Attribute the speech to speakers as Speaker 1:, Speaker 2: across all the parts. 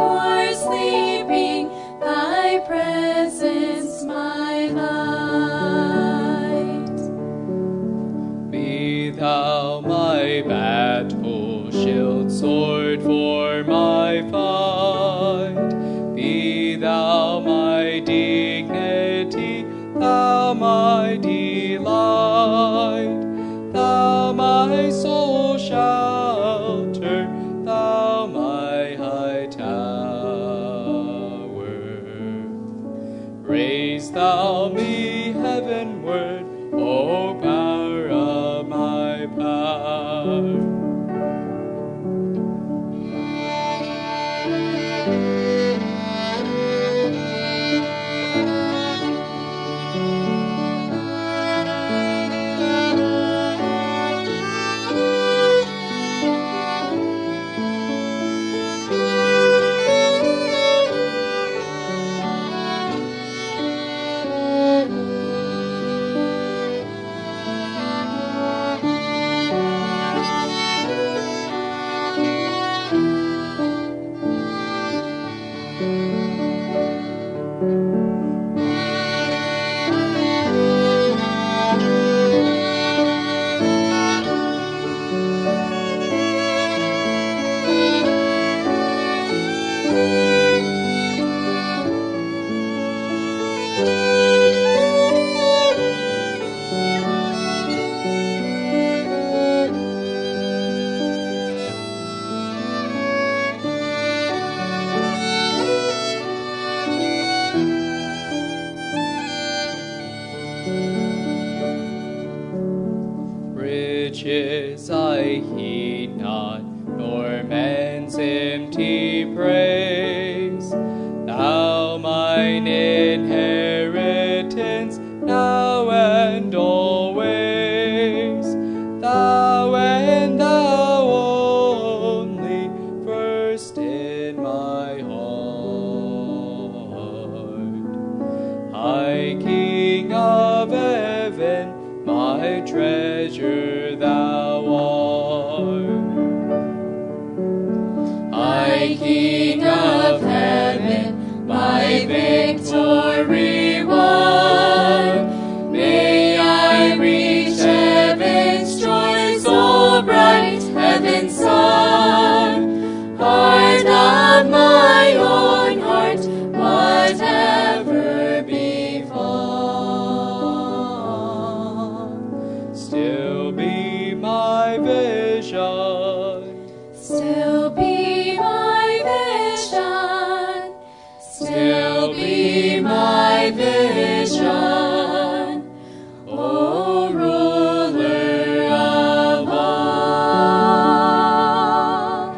Speaker 1: or sleeping, thy presence my light.
Speaker 2: Be thou my battle shield, sword for my fight. Be thou my dignity, thou my delight. Thou my soul shelter, thou my high tower. Raise thou me heavenward, O power of my power. Riches I heed not, nor men's empty praise. Thou mine inheritance, now and always. Thou and thou only, first in my heart. High King of heaven, my treasure thou art.
Speaker 1: High King of heaven, my victory won. May I reach heaven's joy so bright, heaven's sun. Heart of my own heart, whatever befall,
Speaker 2: Still be my vision,
Speaker 1: still be my vision, still be my vision, O ruler of all.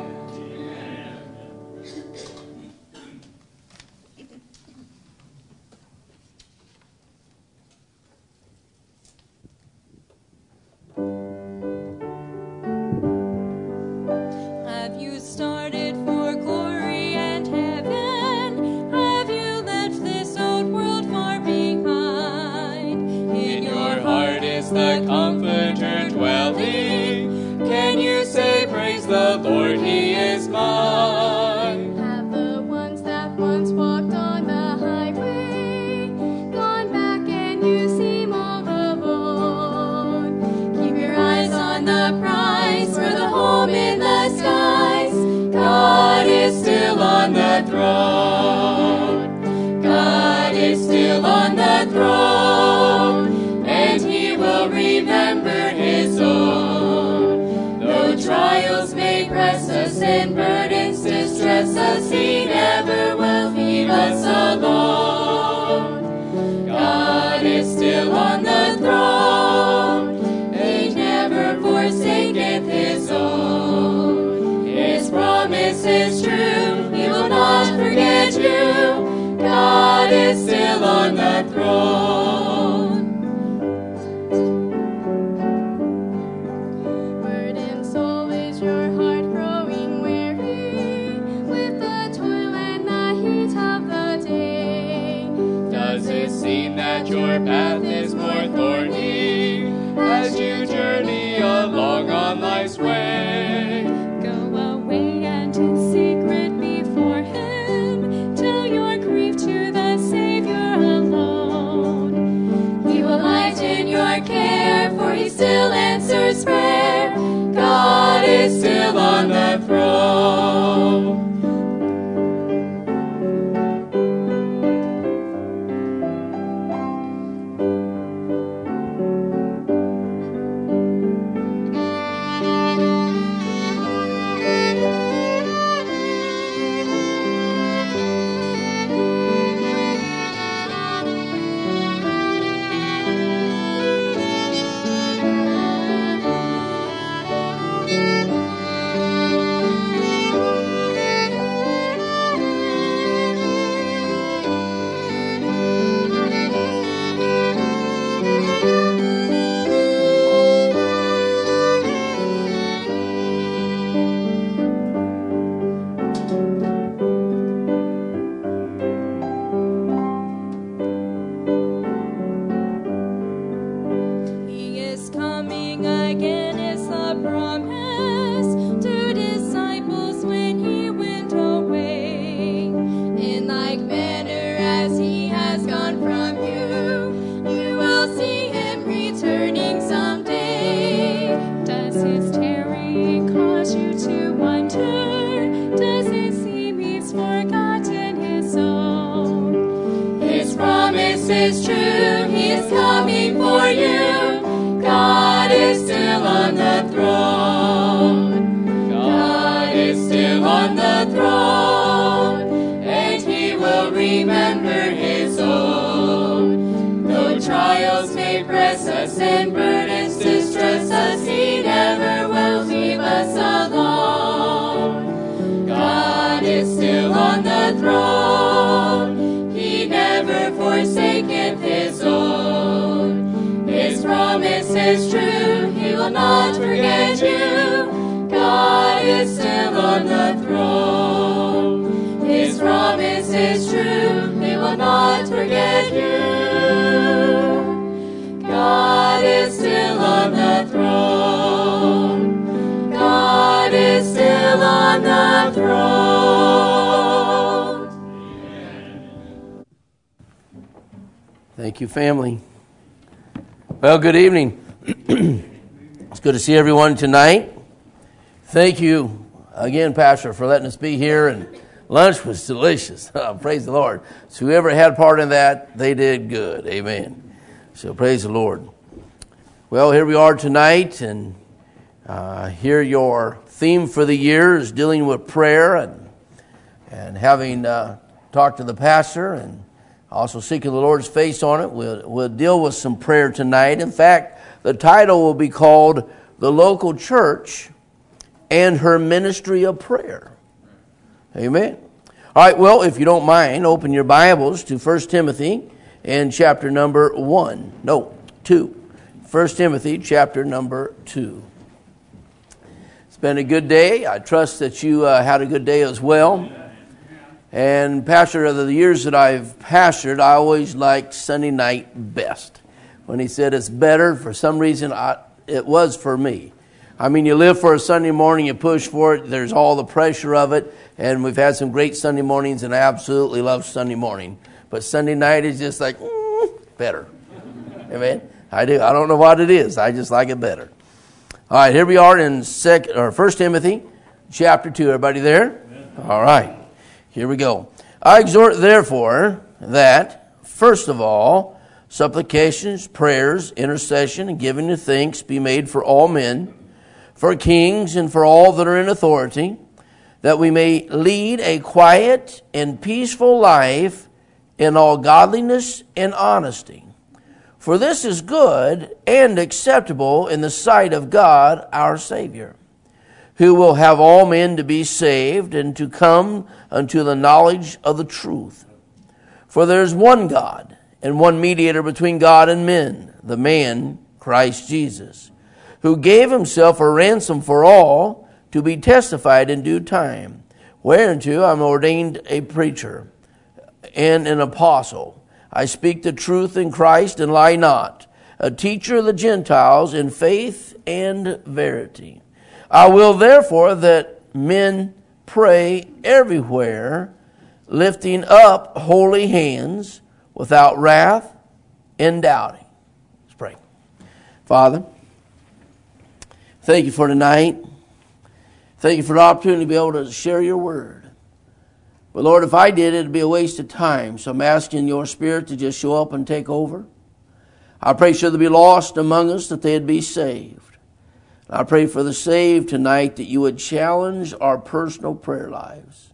Speaker 1: Have you started for glory and heaven? Have you left this old world far behind?
Speaker 2: in your heart is the Comforter dwelling. Can you say, praise the Lord, He is mine?
Speaker 1: Have the ones that once walked on the highway gone back and you seem all alone? Keep your eyes on the prize for the home in the skies. God is still on the throne. God is still on the throne, and He will remember His own. Though trials may press us and burdens distress us, He never will leave us alone. God is still on the throne, He never forsaketh His own. His promise is true, He will not forget you. God is still on the throne. Burdened soul, is your heart growing weary with the toil and the heat of the day?
Speaker 2: Does it seem that your path is more thorny as you journey along on life's way?
Speaker 1: Go away and in secret before Him promise to disciples when he went away. In like manner as he has gone from you, you will see him returning someday. Does his tarrying cause you to wonder? Does it seem he's forgotten his own? His promise is true, he is coming for you. God is still on the throne. God is still on the throne, and he will remember his own. Though trials may press us and burdens distress us, he never will leave us alone. God is still on the throne. He never forsaketh his own. His promise is true, he will not forget you. God is still on the throne. His promise is true, he will not forget you. God is still on the throne. God is still on the throne.
Speaker 3: Thank you, family. Well, good evening. It's good to see everyone tonight. Thank you again, Pastor, for letting us be here, and lunch was delicious. Praise the Lord. So whoever had part in that, they did good. Amen. So praise the Lord. Well, here we are tonight, and here your theme for the year is dealing with prayer, and having talked to the pastor and also seeking the Lord's face on it, we'll deal with some prayer tonight. In fact, the title will be called The Local Church and Her Ministry of Prayer. Amen. All right, well, if you don't mind, open your Bibles to 1 Timothy and chapter number 2. 1 Timothy chapter number 2. It's been a good day. I trust that you had a good day as well. And pastor, of the years that I've pastored, I always liked Sunday night best. When he said it's better, for some reason, it was for me. I mean, you live for a Sunday morning, you push for it, there's all the pressure of it, and we've had some great Sunday mornings, and I absolutely love Sunday morning. But Sunday night is just like, better. Amen? I do. I don't know what it is. I just like it better. All right, here we are in 1 Timothy chapter 2. Everybody there? All right. Here we go. I exhort, therefore, that, first of all, supplications, prayers, intercession, and giving of thanks be made for all men, for kings, and for all that are in authority, that we may lead a quiet and peaceful life in all godliness and honesty. For this is good and acceptable in the sight of God our Savior, who will have all men to be saved and to come unto the knowledge of the truth. For there is one God, and one mediator between God and men, the man Christ Jesus, who gave himself a ransom for all, to be testified in due time, whereunto I am ordained a preacher and an apostle. I speak the truth in Christ and lie not, a teacher of the Gentiles in faith and verity. I will therefore that men pray everywhere, lifting up holy hands without wrath and doubting. Let's pray. Father, thank you for tonight. Thank you for the opportunity to be able to share your word. But Lord, if I did, it would be a waste of time. So I'm asking your Spirit to just show up and take over. I pray should there be lost among us, that they'd be saved. I pray for the saved tonight, that you would challenge our personal prayer lives.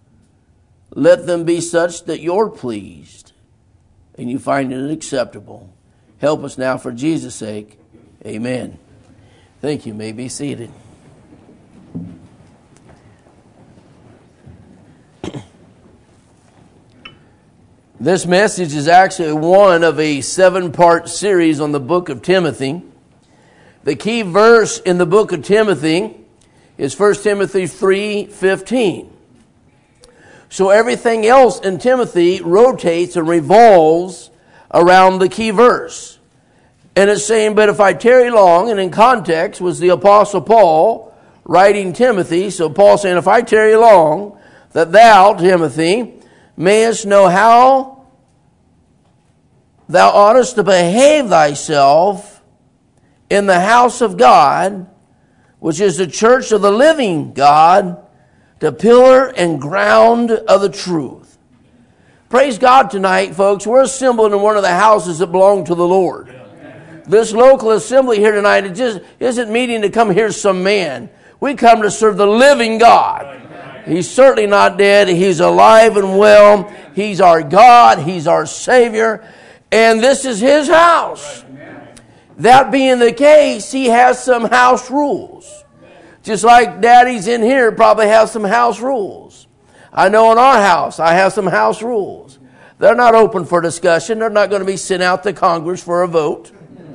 Speaker 3: Let them be such that you're pleased and you find it acceptable. Help us now for Jesus' sake. Amen. Thank you. You may be seated. This message is actually one of a 7-part series on the book of Timothy. The key verse in the book of Timothy is 1 Timothy 3:15. So everything else in Timothy rotates and revolves around the key verse. And it's saying, but if I tarry long, and in context was the Apostle Paul writing Timothy. So Paul saying, if I tarry long, that thou, Timothy, mayest know how thou oughtest to behave thyself in the house of God, which is the church of the living God, the pillar and ground of the truth. Praise God tonight, folks. We're assembled in one of the houses that belong to the Lord. This local assembly here tonight, it just isn't meeting to come hear some man. We come to serve the living God. He's certainly not dead. He's alive and well. He's our God. He's our Savior. And this is His house. That being the case, He has some house rules. Just like Daddy's in here probably has some house rules. I know in our house, I have some house rules. They're not open for discussion. They're not going to be sent out to Congress for a vote.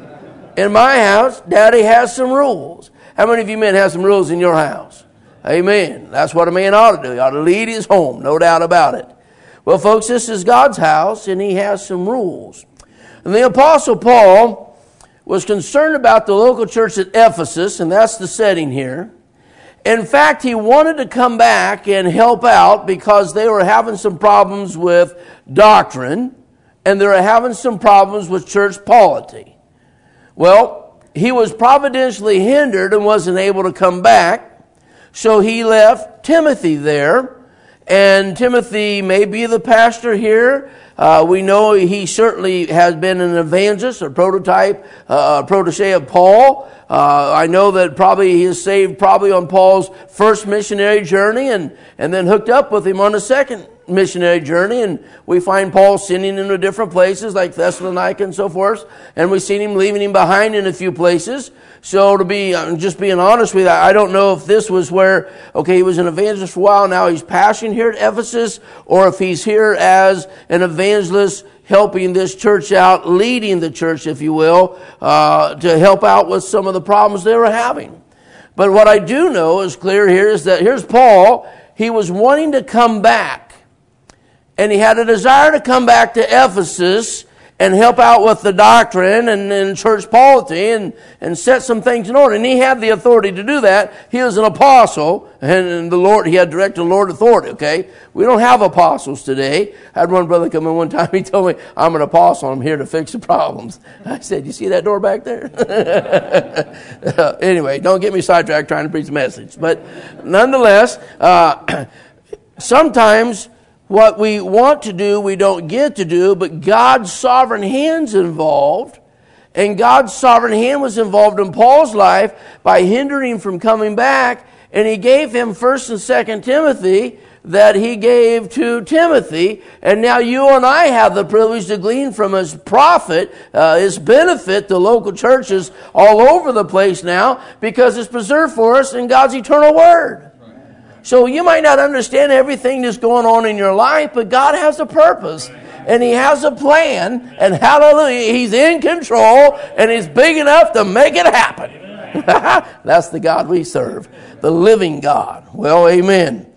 Speaker 3: In my house, Daddy has some rules. How many of you men have some rules in your house? Amen. That's what a man ought to do. He ought to lead his home, no doubt about it. Well, folks, this is God's house, and He has some rules. And the Apostle Paul was concerned about the local church at Ephesus, and that's the setting here. In fact, he wanted to come back and help out because they were having some problems with doctrine, and they were having some problems with church polity. Well, he was providentially hindered and wasn't able to come back, so he left Timothy there. And Timothy may be the pastor here. We know he certainly has been an evangelist, a prototype, protege of Paul. I know that probably he is saved probably on Paul's first missionary journey and then hooked up with him on the second missionary journey. And we find Paul sending him to different places like Thessalonica and so forth. And we've seen him leaving him behind in a few places. So to be, just being honest with you, I don't know if this was where, okay, he was an evangelist for a while, now he's pastoring here at Ephesus, or if he's here as an evangelist helping this church out, leading the church, if you will, to help out with some of the problems they were having. But what I do know is clear here is that here's Paul. He was wanting to come back, and he had a desire to come back to Ephesus and help out with the doctrine and church polity and set some things in order. And he had the authority to do that. He was an apostle, and the Lord, he had direct and Lord authority, okay? We don't have apostles today. I had one brother come in one time, he told me, I'm an apostle, I'm here to fix the problems. I said, you see that door back there? Anyway, don't get me sidetracked trying to preach a message. But nonetheless, sometimes what we want to do, we don't get to do, but God's sovereign hand's involved. And God's sovereign hand was involved in Paul's life by hindering him from coming back. And He gave him 1st and 2nd Timothy that He gave to Timothy. And now you and I have the privilege to glean from His profit, His benefit to local churches all over the place now, because it's preserved for us in God's eternal Word. So you might not understand everything that's going on in your life, but God has a purpose, and He has a plan, and hallelujah, He's in control, and He's big enough to make it happen. That's the God we serve, the living God. Well, amen.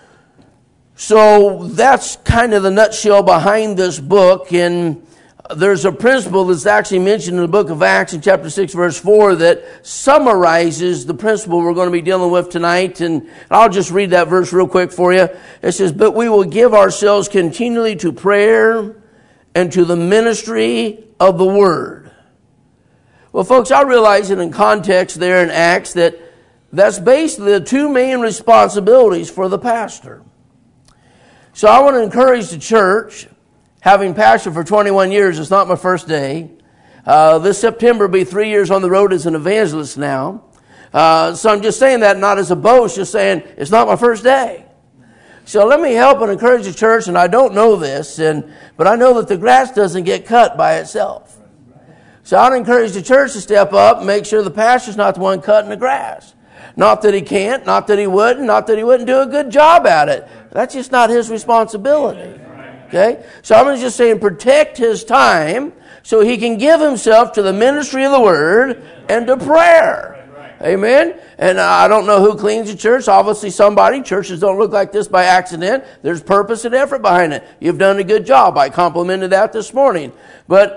Speaker 3: So that's kind of the nutshell behind this book, and there's a principle that's actually mentioned in the book of Acts in chapter 6, verse 4 that summarizes the principle we're going to be dealing with tonight. And I'll just read that verse real quick for you. It says, but we will give ourselves continually to prayer and to the ministry of the word. Well, folks, I realize that in context there in Acts that's basically the two main responsibilities for the pastor. So I want to encourage the church. Having pastored for 21 years, it's not my first day. This September will be 3 years on the road as an evangelist now. So I'm just saying that not as a boast, just saying it's not my first day. So let me help and encourage the church, and I don't know this, but I know that the grass doesn't get cut by itself. So I'd encourage the church to step up and make sure the pastor's not the one cutting the grass. Not that he can't, not that he wouldn't, not that he wouldn't do a good job at it. That's just not his responsibility. Okay? So I'm just saying protect his time so he can give himself to the ministry of the word and to prayer. Amen? And I don't know who cleans the church. Obviously somebody. Churches don't look like this by accident. There's purpose and effort behind it. You've done a good job. I complimented that this morning. But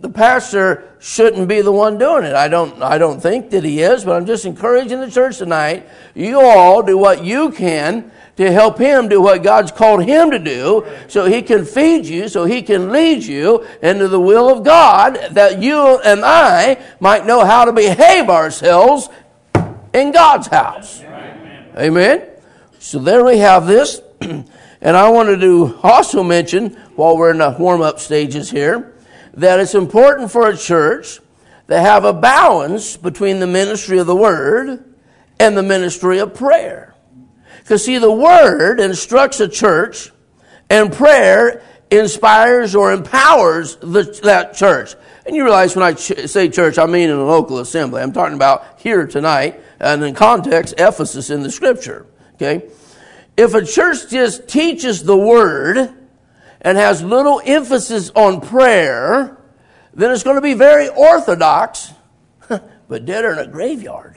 Speaker 3: the pastor shouldn't be the one doing it. I don't think that he is, but I'm just encouraging the church tonight. You all do what you can to help him do what God's called him to do, so he can feed you, so he can lead you into the will of God, that you and I might know how to behave ourselves in God's house. Amen. So there we have this. And I wanted to also mention, while we're in the warm-up stages here, that it's important for a church to have a balance between the ministry of the Word and the ministry of prayer. Because, see, the Word instructs a church, and prayer inspires or empowers that church. And you realize when I say church, I mean in a local assembly. I'm talking about here tonight, and in context, Ephesus in the Scripture. Okay? If a church just teaches the Word and has little emphasis on prayer, then it's going to be very orthodox, but dead in a graveyard.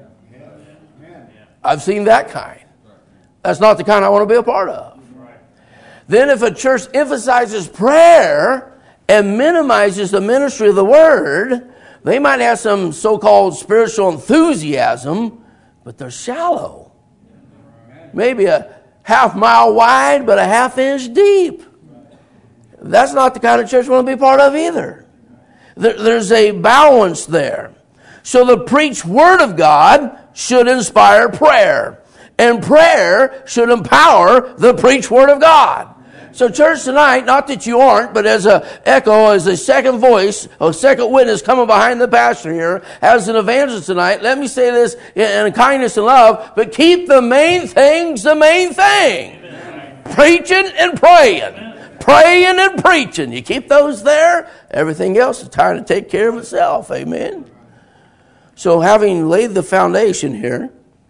Speaker 3: I've seen that kind. That's not the kind I want to be a part of. Then if a church emphasizes prayer and minimizes the ministry of the Word, they might have some so-called spiritual enthusiasm, but they're shallow. Maybe a half-mile wide, but a half-inch deep. That's not the kind of church we want to be part of either. There's a balance there. So the preached Word of God should inspire prayer. And prayer should empower the preached Word of God. So church tonight, not that you aren't, but as a echo, as a second voice, a second witness coming behind the pastor here, as an evangelist tonight, let me say this in kindness and love, but keep the main things the main thing. Amen. Preaching and praying. Praying and preaching. You keep those there, everything else is trying to take care of itself. Amen. So having laid the foundation here,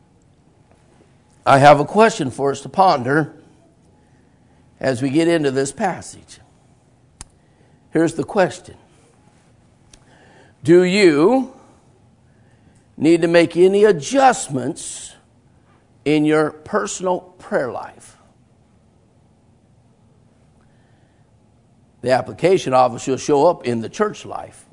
Speaker 3: I have a question for us to ponder as we get into this passage. Here's the question. Do you need to make any adjustments in your personal prayer life? The application obviously will show up in the church life.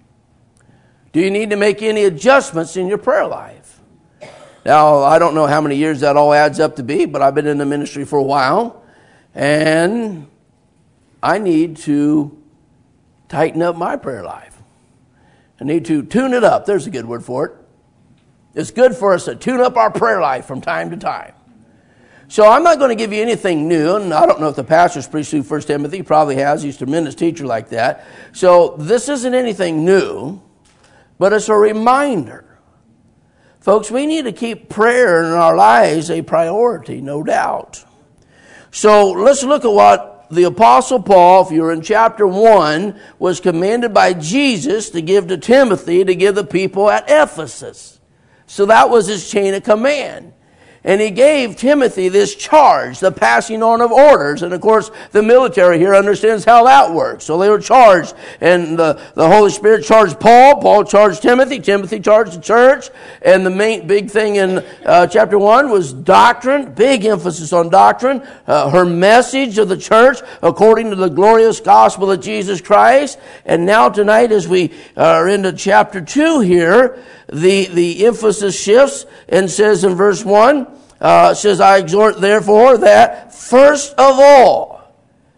Speaker 3: Do you need to make any adjustments in your prayer life? Now, I don't know how many years that all adds up to be, but I've been in the ministry for a while, and I need to tighten up my prayer life. I need to tune it up. There's a good word for it. It's good for us to tune up our prayer life from time to time. So I'm not going to give you anything new, and I don't know if the pastor's preached through 1 Timothy. He probably has. He's a tremendous teacher like that. So this isn't anything new, but it's a reminder. Folks, we need to keep prayer in our lives a priority, no doubt. So let's look at what the Apostle Paul, if you're in chapter 1, was commanded by Jesus to give to Timothy to give the people at Ephesus. So that was his chain of command. And he gave Timothy this charge, the passing on of orders. And of course, the military here understands how that works. So they were charged, and the Holy Spirit charged Paul. Paul charged Timothy. Timothy charged the church. And the main big thing in chapter 1 was doctrine, big emphasis on doctrine. Her message of the church according to the glorious gospel of Jesus Christ. And now tonight, as we are into chapter 2 here, the emphasis shifts and says in verse 1, it says, I exhort therefore that first of all.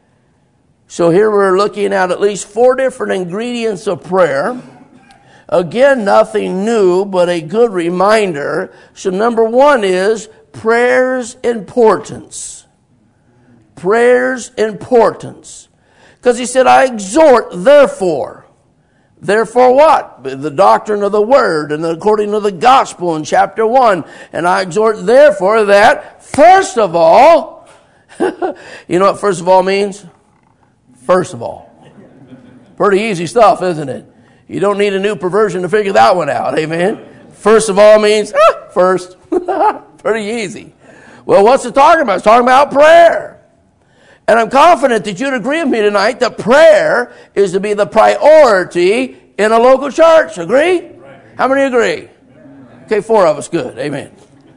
Speaker 3: So here we're looking at least 4 different ingredients of prayer. Again, nothing new, but a good reminder. So number 1 is prayer's importance. Prayer's importance. Because he said, I exhort therefore. Therefore what? The doctrine of the Word and according to the gospel in chapter 1. And I exhort therefore that, first of all, you know what first of all means? First of all. Pretty easy stuff, isn't it? You don't need a new perversion to figure that one out, amen? First of all means, first. Pretty easy. Well, what's it talking about? It's talking about prayer. And I'm confident that you'd agree with me tonight that prayer is to be the priority in a local church. Agree? Right. How many agree? Okay, 4 of us. Good. Amen.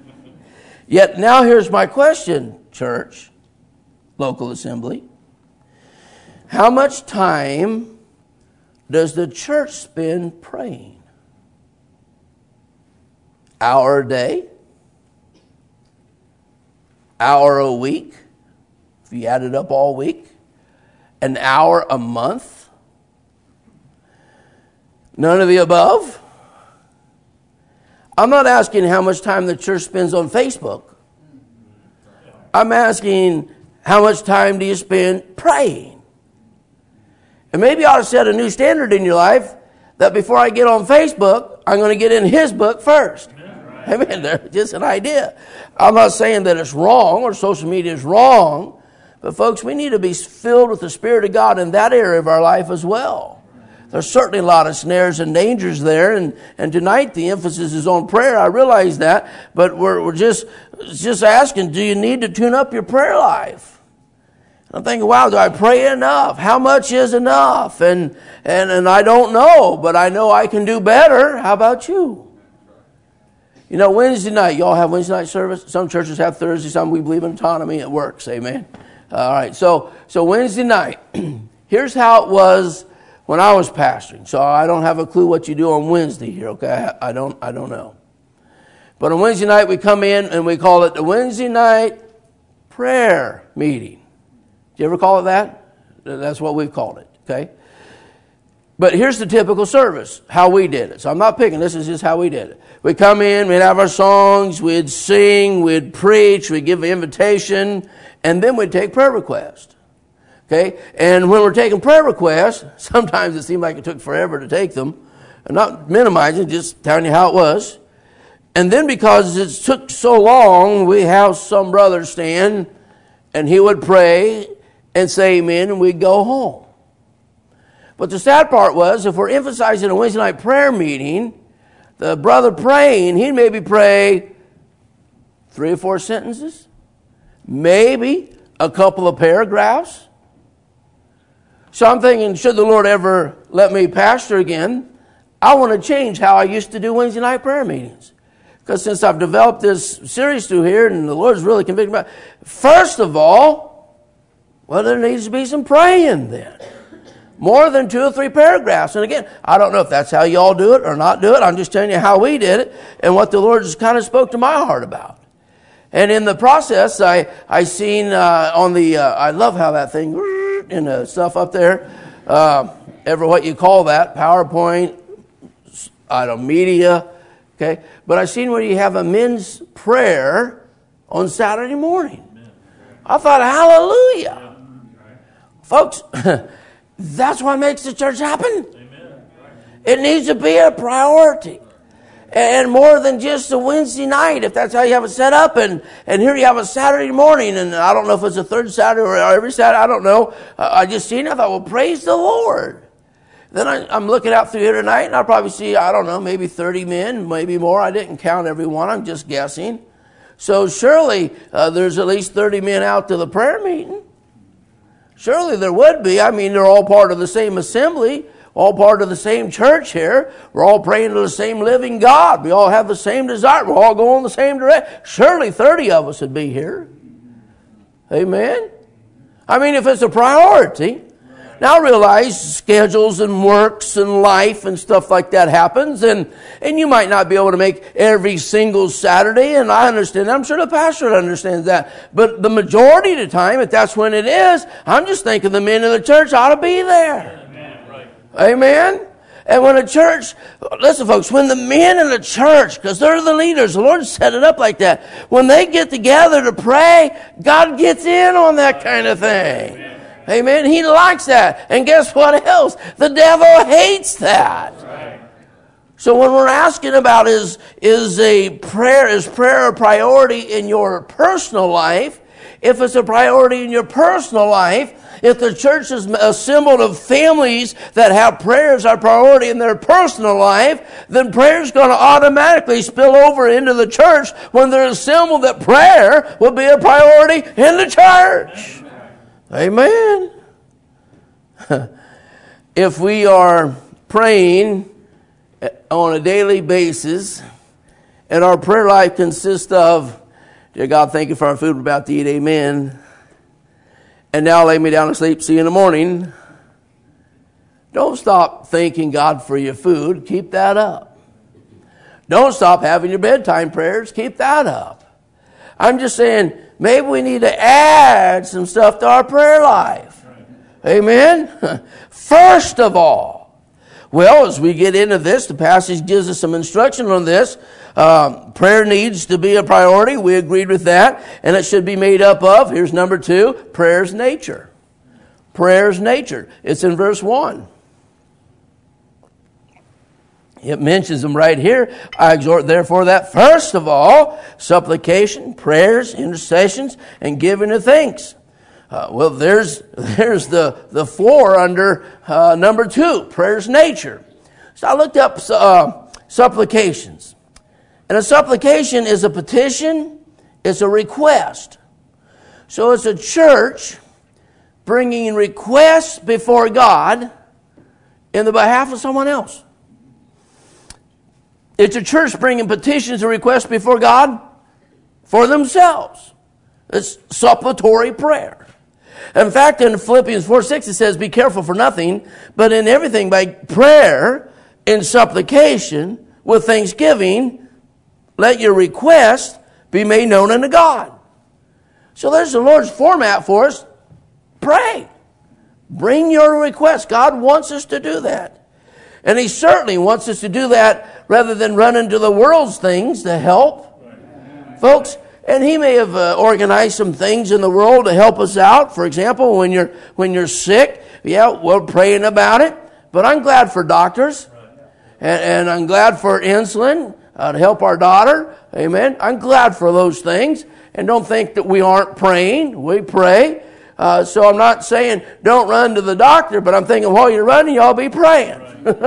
Speaker 3: Yet now here's my question, church, local assembly. How much time does the church spend praying? Hour a day? Hour a week? If you add it up all week? An hour a month? None of the above? I'm not asking how much time the church spends on Facebook. I'm asking how much time do you spend praying? And maybe you ought to set a new standard in your life that before I get on Facebook, I'm going to get in His book first. Amen. Just an idea. I'm not saying that it's wrong or social media is wrong, but folks, we need to be filled with the Spirit of God in that area of our life as well. There's certainly a lot of snares and dangers there, and tonight the emphasis is on prayer. I realize that, but we're just asking, do you need to tune up your prayer life? And I'm thinking, wow, do I pray enough? How much is enough? And I don't know, but I know I can do better. How about you? You know, Wednesday night, y'all have Wednesday night service. Some churches have Thursday. Some we believe in autonomy. It works. Amen. All right. So Wednesday night, here's how it was when I was pastoring. So I don't have a clue what you do on Wednesday here. Okay, I don't know. But on Wednesday night we come in and we call it the Wednesday night prayer meeting. Do you ever call it that? That's what we've called it. Okay. But here's the typical service, how we did it. So I'm not picking, this is just how we did it. We'd come in, we'd have our songs, we'd sing, we'd preach, we'd give an invitation, and then we'd take prayer requests. Okay? And when we're taking prayer requests, sometimes it seemed like it took forever to take them. I'm not minimizing, just telling you how it was. And then because it took so long, we have some brother stand, and he would pray and say amen, and we'd go home. But the sad part was, if we're emphasizing a Wednesday night prayer meeting, the brother praying, he'd maybe pray 3 or 4 sentences, maybe a couple of paragraphs. So I'm thinking, should the Lord ever let me pastor again, I want to change how I used to do Wednesday night prayer meetings. Because since I've developed this series through here, and the Lord's really convicted me, first of all, well, there needs to be some praying then. More than 2 or 3 paragraphs. And again, I don't know if that's how you all do it or not do it. I'm just telling you how we did it and what the Lord just kind of spoke to my heart about. And in the process, I seen on the, I love how that thing, and the stuff up there, ever what you call that, PowerPoint, I don't know, media, okay. But I seen where you have a men's prayer on Saturday morning. I thought, hallelujah. Folks, that's what makes the church happen. Amen. It needs to be a priority. And more than just a Wednesday night, if that's how you have it set up. And here you have a Saturday morning, and I don't know if it's a third Saturday or every Saturday, I don't know. I just seen it, I thought, well, praise the Lord. Then I'm looking out through here tonight, and I'll probably see, I don't know, maybe 30 men, maybe more. I didn't count every one, I'm just guessing. So surely there's at least 30 men out to the prayer meeting. Surely there would be. I mean, they're all part of the same assembly, all part of the same church here. We're all praying to the same living God. We all have the same desire. We're all going the same direction. Surely 30 of us would be here. Amen? I mean, if it's a priority. Now I realize schedules and works and life and stuff like that happens, and you might not be able to make every single Saturday, and I understand that. I'm sure the pastor understands that. But the majority of the time, if that's when it is, I'm just thinking the men in the church ought to be there. Amen. Right. Amen? And when a church, listen folks, when the men in the church, because they're the leaders, the Lord set it up like that, when they get together to pray, God gets in on that kind of thing. Amen. Amen. He likes that. And guess what else? The devil hates that. Right. So when we're asking about is prayer a priority in your personal life? If it's a priority in your personal life, if the church is assembled of families that have prayer as a priority in their personal life, then prayer is going to automatically spill over into the church when they're assembled that prayer will be a priority in the church. Amen. If we are praying on a daily basis and our prayer life consists of, dear God, thank you for our food we're about to eat, amen. And now lay me down to sleep, see you in the morning. Don't stop thanking God for your food. Keep that up. Don't stop having your bedtime prayers. Keep that up. I'm just saying, maybe we need to add some stuff to our prayer life. Amen? First of all, well, as we get into this, the passage gives us some instruction on this. Prayer needs to be a priority. We agreed with that. And it should be made up of, here's number 2, prayer's nature. Prayer's nature. It's in verse 1. It mentions them right here. I exhort therefore that first of all, supplication, prayers, intercessions, and giving of thanks. Well, there's the 4 under number 2, prayer's nature. So I looked up supplications. And a supplication is a petition, it's a request. So it's a church bringing requests before God in the behalf of someone else. It's a church bringing petitions and requests before God for themselves. It's suppletory prayer. In fact, in Philippians 4:6 it says, be careful for nothing, but in everything by prayer and supplication with thanksgiving, let your request be made known unto God. So there's the Lord's format for us. Pray. Bring your request. God wants us to do that. And He certainly wants us to do that rather than run into the world's things to help. Folks, and He may have organized some things in the world to help us out. For example, when you're sick, yeah, we're praying about it. But I'm glad for doctors. And I'm glad for insulin to help our daughter. Amen. I'm glad for those things. And don't think that we aren't praying. We pray. So I'm not saying don't run to the doctor, but I'm thinking while you're running, y'all be praying.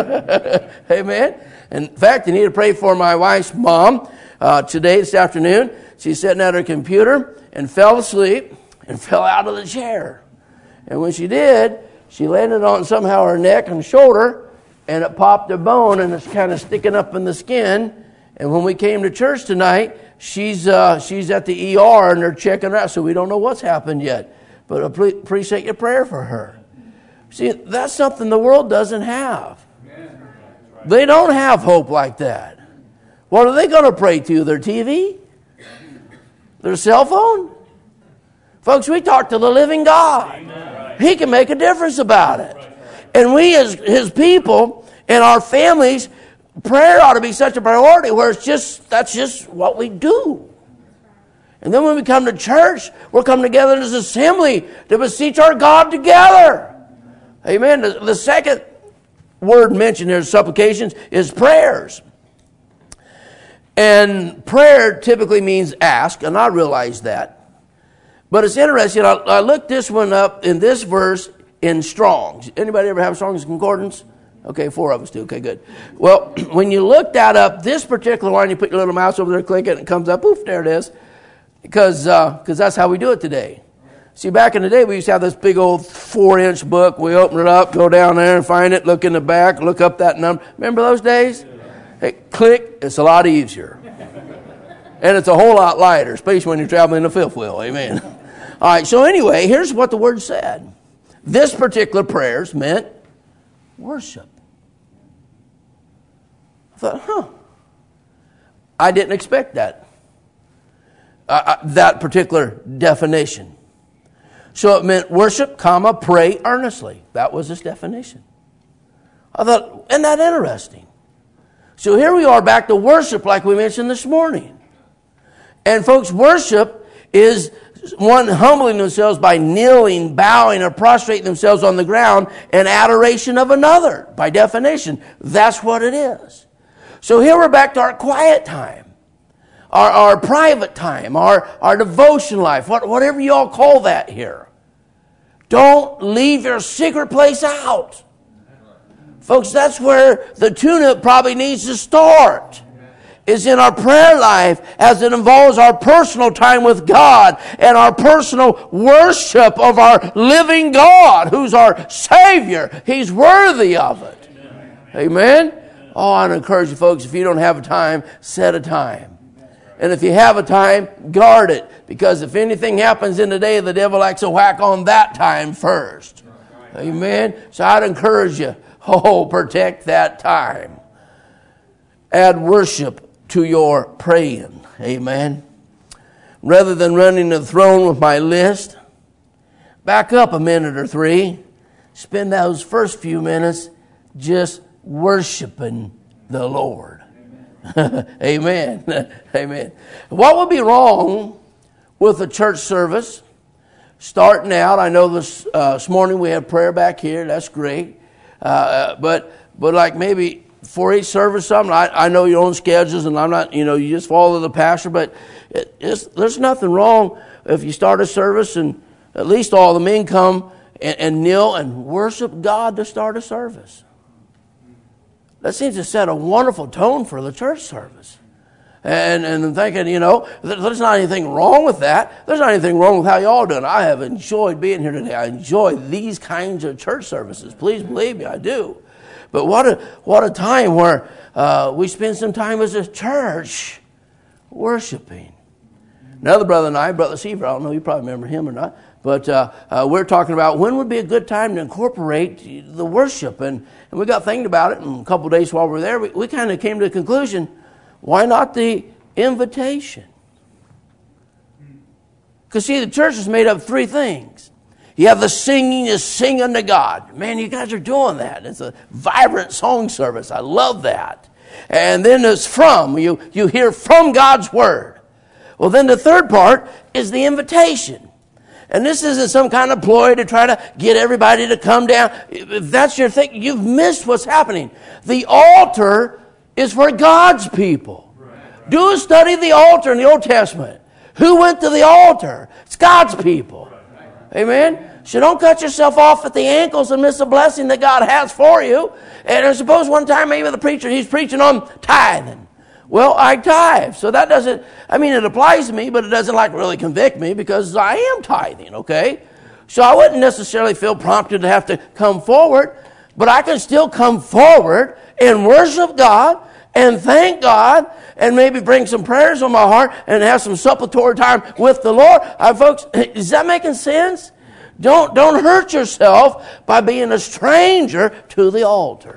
Speaker 3: Amen. In fact, you need to pray for my wife's mom this afternoon. She's sitting at her computer and fell asleep and fell out of the chair. And when she did, she landed on somehow her neck and shoulder, and it popped a bone, and it's kind of sticking up in the skin. And when we came to church tonight, she's at the ER, and they're checking her out, so we don't know what's happened yet. But I appreciate your prayer for her. See, that's something the world doesn't have. They don't have hope like that. What are they going to pray to? Their TV? Their cell phone? Folks, we talk to the living God. He can make a difference about it. And we as His people and our families, prayer ought to be such a priority where that's just what we do. And then when we come to church, we're coming together as an assembly to beseech our God together. Amen. The second word mentioned here, supplications, is prayers. And prayer typically means ask, and I realize that. But it's interesting, I looked this one up in this verse in Strong's. Anybody ever have Strong's Concordance? Okay, 4 of us do. Okay, good. Well, when you look that up, this particular one, you put your little mouse over there, click it, and it comes up. Poof, there it is. Because that's how we do it today. See, back in the day, we used to have this big old 4-inch book. We open it up, go down there and find it, look in the back, look up that number. Remember those days? Hey, click, it's a lot easier. And it's a whole lot lighter, especially when you're traveling in a fifth wheel. Amen. All right, so anyway, here's what the word said. This particular prayers meant worship. I thought, I didn't expect that. That particular definition. So it meant worship, pray earnestly. That was its definition. I thought, isn't that interesting? So here we are back to worship like we mentioned this morning. And folks, worship is one humbling themselves by kneeling, bowing, or prostrating themselves on the ground in adoration of another. By definition, that's what it is. So here we're back to our quiet time. Our private time, our devotion life, whatever you all call that here. Don't leave your secret place out. Folks, that's where the tune-up probably needs to start. Is in our prayer life as it involves our personal time with God and our personal worship of our living God, who's our Savior. He's worthy of it. Amen? Oh, I'd encourage you folks, if you don't have a time, set a time. And if you have a time, guard it. Because if anything happens in the day, the devil likes to whack on that time first. Amen? So I'd encourage you, Oh, protect that time. Add worship to your praying. Amen. Rather than running to the throne with my list, back up a minute or three. Spend those first few minutes just worshiping the Lord. Amen. Amen. What would be wrong with a church service starting out? I know this morning we had prayer back here. That's great. But like maybe 4-H service, something. I know your own schedules, and I'm not. You just follow the pastor. But there's nothing wrong if you start a service and at least all the men come and kneel and worship God to start a service. That seems to set a wonderful tone for the church service. And I'm thinking, there's not anything wrong with that. There's not anything wrong with how y'all doing. I have enjoyed being here today. I enjoy these kinds of church services. Please believe me, I do. But what a time where we spend some time as a church worshiping. Another brother and I, Brother Seaver, I don't know, you probably remember him or not, but we're talking about when would be a good time to incorporate the worship. And we got thinking about it, and a couple of days while we were there, we kind of came to the conclusion, why not the invitation? Because see, the church is made up of three things. You have the singing, you sing unto God. Man, you guys are doing that. It's a vibrant song service. I love that. And then it's from. You hear from God's Word. Well, then the third part is the invitation. And this isn't some kind of ploy to try to get everybody to come down. If that's your thing, you've missed what's happening. The altar is for God's people. Do a study of the altar in the Old Testament. Who went to the altar? It's God's people. Amen? So don't cut yourself off at the ankles and miss the blessing that God has for you. And I suppose one time maybe the preacher, he's preaching on tithing. Well, I tithe. So that doesn't, it applies to me, but it doesn't really convict me because I am tithing, okay? So I wouldn't necessarily feel prompted to have to come forward, but I can still come forward and worship God and thank God and maybe bring some prayers on my heart and have some suppletory time with the Lord. Folks, is that making sense? Don't hurt yourself by being a stranger to the altar.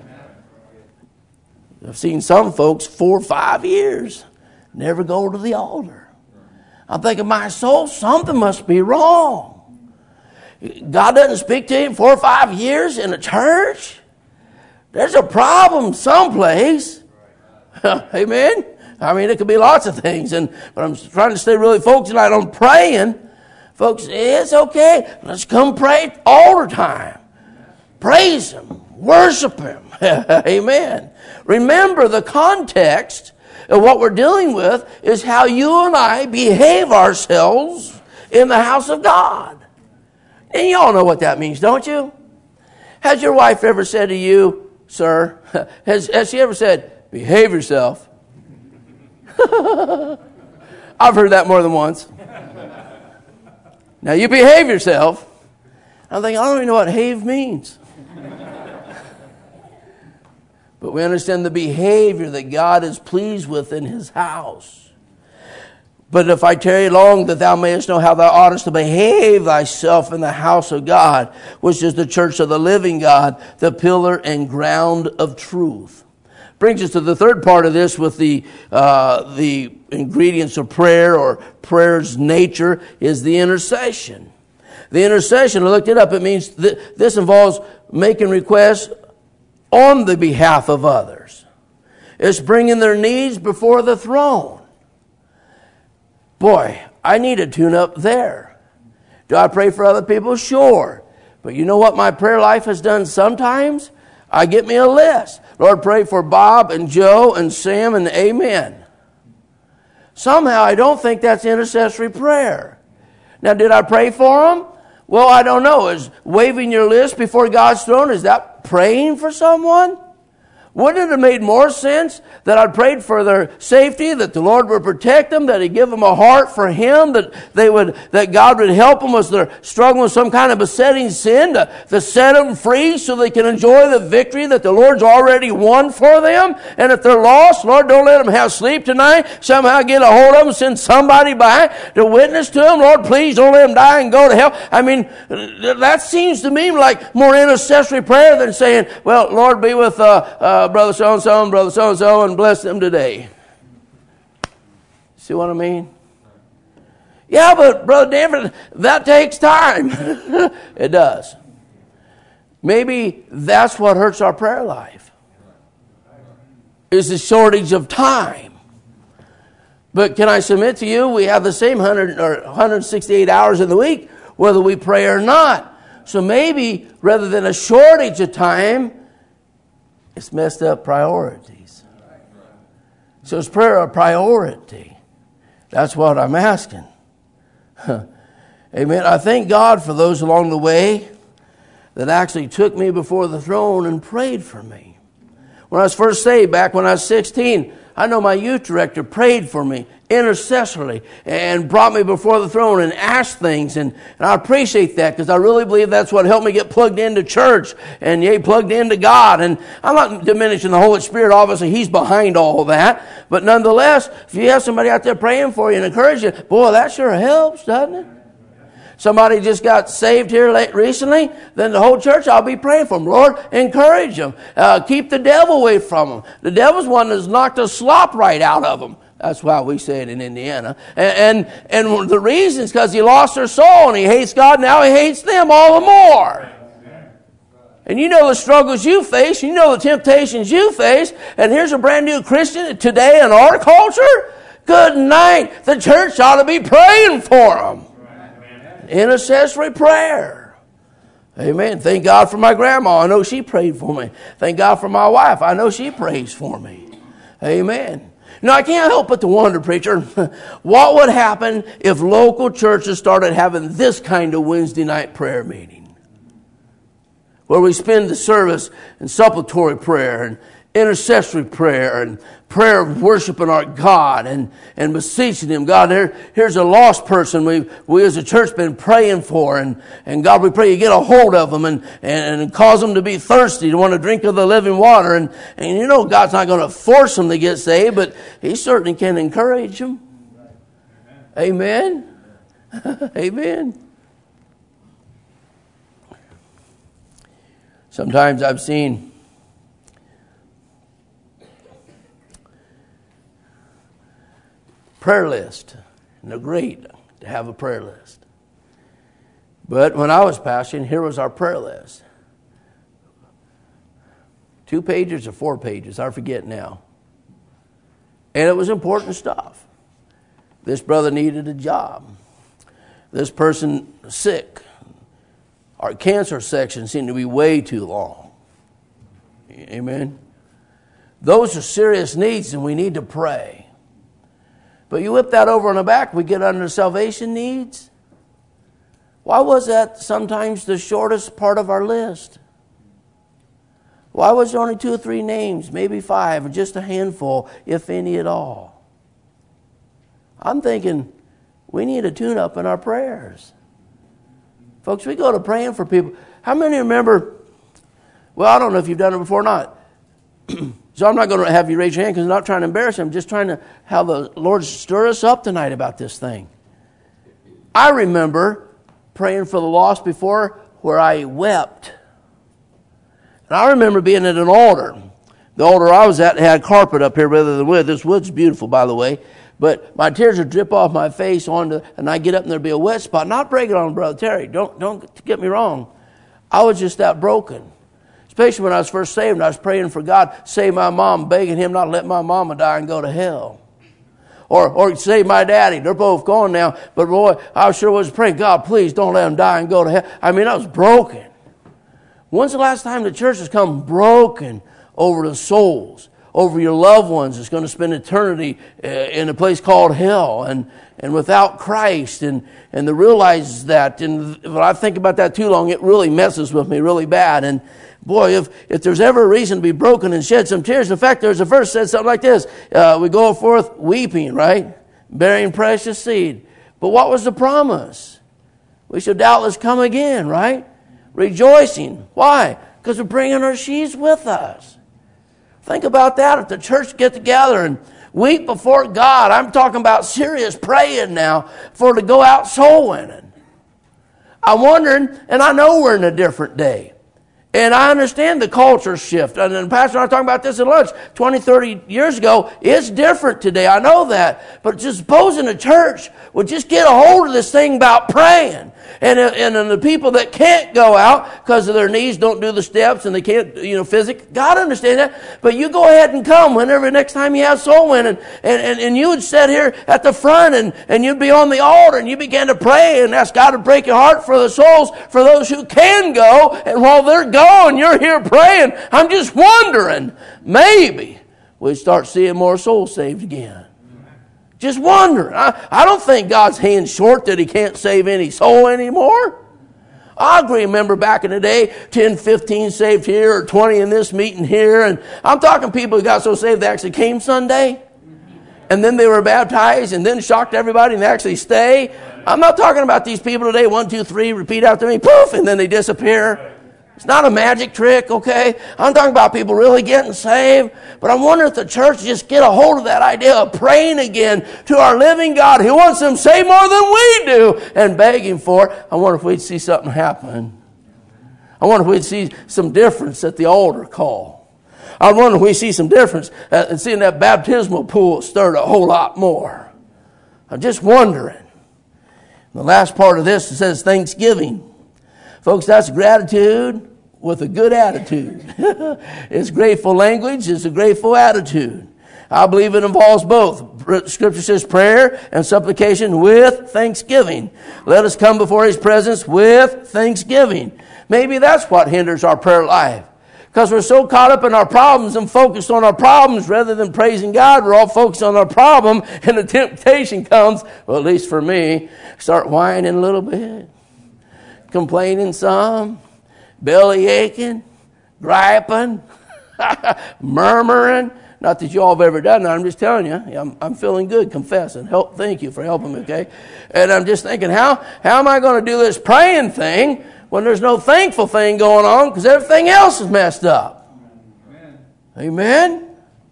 Speaker 3: I've seen some folks 4 or 5 years never go to the altar. I'm thinking, my soul, something must be wrong. God doesn't speak to you in 4 or 5 years in a church? There's a problem someplace. Amen? It could be lots of things. But I'm trying to stay really focused tonight on praying. Folks, it's okay. Let's come pray all the time. Praise Him. Worship Him. Amen. Remember, the context of what we're dealing with is how you and I behave ourselves in the house of God. And you all know what that means, don't you? Has your wife ever said to you, sir, has she ever said, behave yourself? I've heard that more than once. Now, you behave yourself. I'm thinking, I don't even know what behave means. But we understand the behavior that God is pleased with in His house. But if I tarry long, that thou mayest know how thou oughtest to behave thyself in the house of God, which is the church of the living God, the pillar and ground of truth. Brings us to the third part of this with the ingredients of prayer, or prayer's nature, is the intercession. The intercession, I looked it up, it means this involves making requests on the behalf of others. It's bringing their needs before the throne. Boy, I need to tune up there. Do I pray for other people? Sure. But you know what my prayer life has done sometimes? I get me a list. Lord, pray for Bob and Joe and Sam and amen. Somehow I don't think that's intercessory prayer. Now, did I pray for them? Well, I don't know. Is waving your list before God's throne, is that praying for someone? Wouldn't it have made more sense that I prayed for their safety, that the Lord would protect them, that He'd give them a heart for Him, that God would help them as they're struggling with some kind of besetting sin, to set them free so they can enjoy the victory that the Lord's already won for them? And if they're lost, Lord, don't let them have sleep tonight. Somehow get a hold of them, send somebody by to witness to them. Lord, please don't let them die and go to hell. I mean, that seems to me like more intercessory prayer than saying, well, Lord, be with brother so-and-so and brother so-and-so and bless them today. See what I mean? Yeah, but Brother Danford, that takes time. It does. Maybe that's what hurts our prayer life, is the shortage of time. But can I submit to you, we have the same 168 hours in the week, whether we pray or not. So maybe rather than a shortage of time, it's messed up priorities. So is prayer a priority? That's what I'm asking. Amen. I thank God for those along the way that actually took me before the throne and prayed for me. When I was first saved, back when I was 16, I know my youth director prayed for me intercessorily and brought me before the throne and asked things. And I appreciate that, because I really believe that's what helped me get plugged into church and plugged into God. And I'm not diminishing the Holy Spirit. Obviously, He's behind all that. But nonetheless, if you have somebody out there praying for you and encouraging you, boy, that sure helps, doesn't it? Somebody just got saved here recently, then the whole church, I'll be praying for them. Lord, encourage them. Keep the devil away from them. The devil's one that's knocked the slop right out of them. That's why we say it in Indiana. And the reason is because he lost their soul and he hates God. Now he hates them all the more. And you know the struggles you face. You know the temptations you face. And here's a brand new Christian today in our culture. Good night. The church ought to be praying for them. Intercessory prayer. Amen. Thank God for my grandma. I know she prayed for me. Thank God for my wife. I know she prays for me. Amen. Now, I can't help but to wonder, preacher, what would happen if local churches started having this kind of Wednesday night prayer meeting, where we spend the service in supplicatory prayer and intercessory prayer and prayer of worshiping our God and beseeching Him. God, here's a lost person we as a church been praying for, and God, we pray you get a hold of them and cause them to be thirsty, to want to drink of the living water. And you know God's not going to force them to get saved, but He certainly can encourage them. Amen. Amen. Sometimes I've seen prayer list, and they're great to have a prayer list. But when I was pastoring, here was our prayer list. 2 pages or 4 pages, I forget now. And it was important stuff. This brother needed a job. This person sick. Our cancer section seemed to be way too long. Amen. Those are serious needs, and we need to pray. But you whip that over on the back, we get under salvation needs. Why was that sometimes the shortest part of our list? Why was there only 2 or 3 names, maybe 5, or just a handful, if any at all? I'm thinking we need a tune-up in our prayers. Folks, we go to praying for people. How many remember, well, I don't know if you've done it before or not. So I'm not going to have you raise your hand because I'm not trying to embarrass you. I'm just trying to have the Lord stir us up tonight about this thing. I remember praying for the lost before where I wept. And I remember being at an altar. The altar I was at had carpet up here rather than wood. This wood's beautiful, by the way. But my tears would drip off my face and I get up and there'd be a wet spot. Not breaking on Brother Terry. Don't get me wrong. I was just that broken. Especially when I was first saved and I was praying for God, save my mom, begging Him not to let my mama die and go to hell. Or save my daddy. They're both gone now. But boy, I sure was praying, God, please don't let him die and go to hell. I mean, I was broken. When's the last time the church has come broken over the souls over your loved ones that's going to spend eternity in a place called hell and without Christ, and to realize that. And when I think about that too long, it really messes with me really bad. And boy, if there's ever a reason to be broken and shed some tears, in fact, there's a verse that says something like this: we go forth weeping, right, bearing precious seed. But what was the promise? We shall doubtless come again, right, rejoicing. Why? Because we're bringing our sheaves with us. Think about that. If the church get together and weep before God, I'm talking about serious praying now for to go out soul winning. I'm wondering, and I know we're in a different day. And I understand the culture shift. And Pastor and I were talking about this at lunch 20, 30 years ago. It's different today. I know that. But just supposing the church would just get a hold of this thing about praying. And the people that can't go out because of their knees don't do the steps and they can't, physically, God understand that. But you go ahead and come whenever next time you have soul winning. And you would sit here at the front and you'd be on the altar and you begin to pray and ask God to break your heart for the souls, for those who can go. And while they're going, you're here praying. I'm just wondering, maybe we'd start seeing more souls saved again. Just wondering. I don't think God's hand's short that he can't save any soul anymore. I remember back in the day, 10, 15 saved here, or 20 in this meeting here. And I'm talking people who got so saved they actually came Sunday. And then they were baptized and then shocked everybody and they actually stay. I'm not talking about these people today, 1, 2, 3, repeat after me, poof, and then they disappear. It's not a magic trick, okay? I'm talking about people really getting saved. But I'm wondering if the church just get a hold of that idea of praying again to our living God who wants them saved more than we do and begging for it. I wonder if we'd see something happen. I wonder if we'd see some difference at the altar call. I wonder if we see some difference in seeing that baptismal pool stirred a whole lot more. I'm just wondering. The last part of this, it says thanksgiving. Folks, that's gratitude with a good attitude. It's grateful language. It's a grateful attitude. I believe it involves both. Scripture says prayer and supplication with thanksgiving. Let us come before his presence with thanksgiving. Maybe that's what hinders our prayer life. Because we're so caught up in our problems and focused on our problems rather than praising God. We're all focused on our problem, and the temptation comes, well, at least for me, start whining a little bit, complaining some, belly aching, griping, murmuring. Not that you all have ever done that. I'm just telling you. I'm feeling good, confessing. Thank you for helping me, okay? And I'm just thinking, how am I going to do this praying thing when there's no thankful thing going on because everything else is messed up? Amen?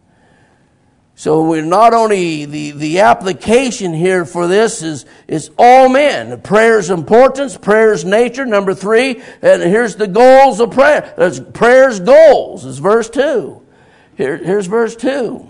Speaker 3: So we're not only the application here for this is all men. The prayer's importance, prayer's nature. Number 3, and here's the goals of prayer. There's prayer's goals. It's verse 2. Here's verse 2.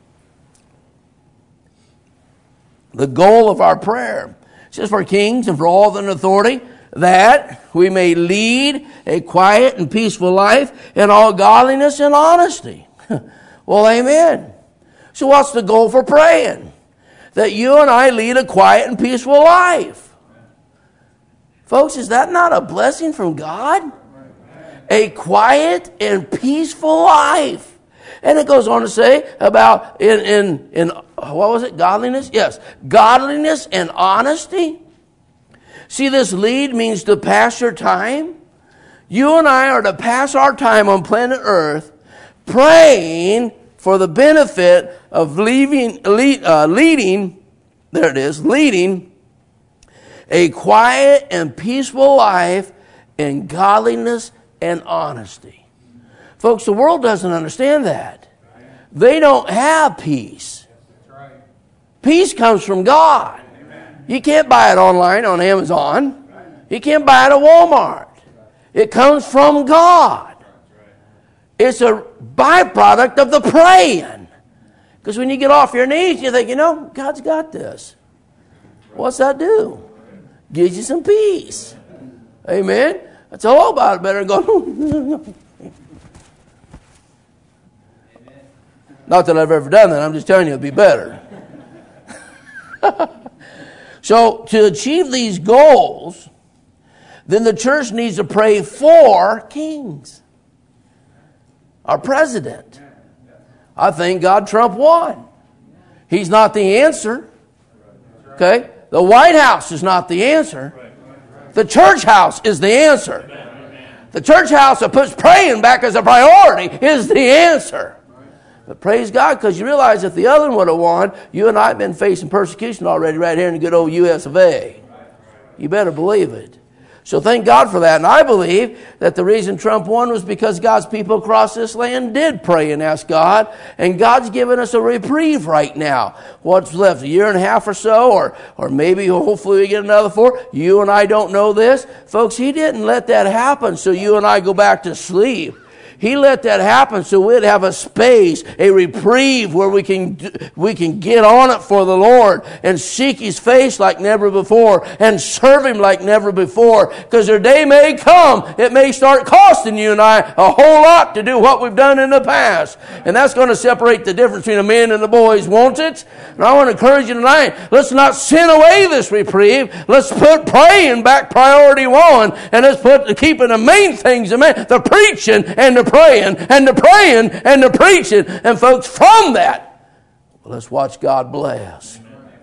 Speaker 3: The goal of our prayer. It says for kings and for all in authority, that we may lead a quiet and peaceful life in all godliness and honesty. Well, amen. So what's the goal for praying? That you and I lead a quiet and peaceful life. Folks, is that not a blessing from God? A quiet and peaceful life. And it goes on to say about in what was it? Godliness? Yes. Godliness and honesty. See, this lead means to pass your time. You and I are to pass our time on planet Earth praying for the benefit of leading a quiet and peaceful life in godliness and honesty. Folks, the world doesn't understand that. They don't have peace. Peace comes from God. You can't buy it online on Amazon. You can't buy it at Walmart. It comes from God. It's a byproduct of the praying. Because when you get off your knees, you think, God's got this. What's that do? Gives you some peace. Amen? That's all about it. Better than going, Not that I've ever done that. I'm just telling you it'd be better. So to achieve these goals, then the church needs to pray for kings. Our president. I think God Trump won. He's not the answer. Okay? The White House is not the answer. The church house is the answer. The church house that puts praying back as a priority is the answer. But praise God, because you realize if the other one would have won, you and I have been facing persecution already right here in the good old U.S. of A. You better believe it. So thank God for that. And I believe that the reason Trump won was because God's people across this land did pray and ask God. And God's given us a reprieve right now. What's left, a year and a half or so, or maybe hopefully we get another 4. You and I don't know this. Folks, He didn't let that happen so you and I go back to sleep. He let that happen so we'd have a space, a reprieve where we can get on it for the Lord and seek His face like never before and serve Him like never before. Because their day may come, it may start costing you and I a whole lot to do what we've done in the past. And that's going to separate the difference between the men and the boys, won't it? And I want to encourage you tonight, let's not sin away this reprieve. Let's put praying back priority 1, and let's put keeping the main things, the preaching and the praying and the praying and the preaching. And folks, from that, let's watch God bless.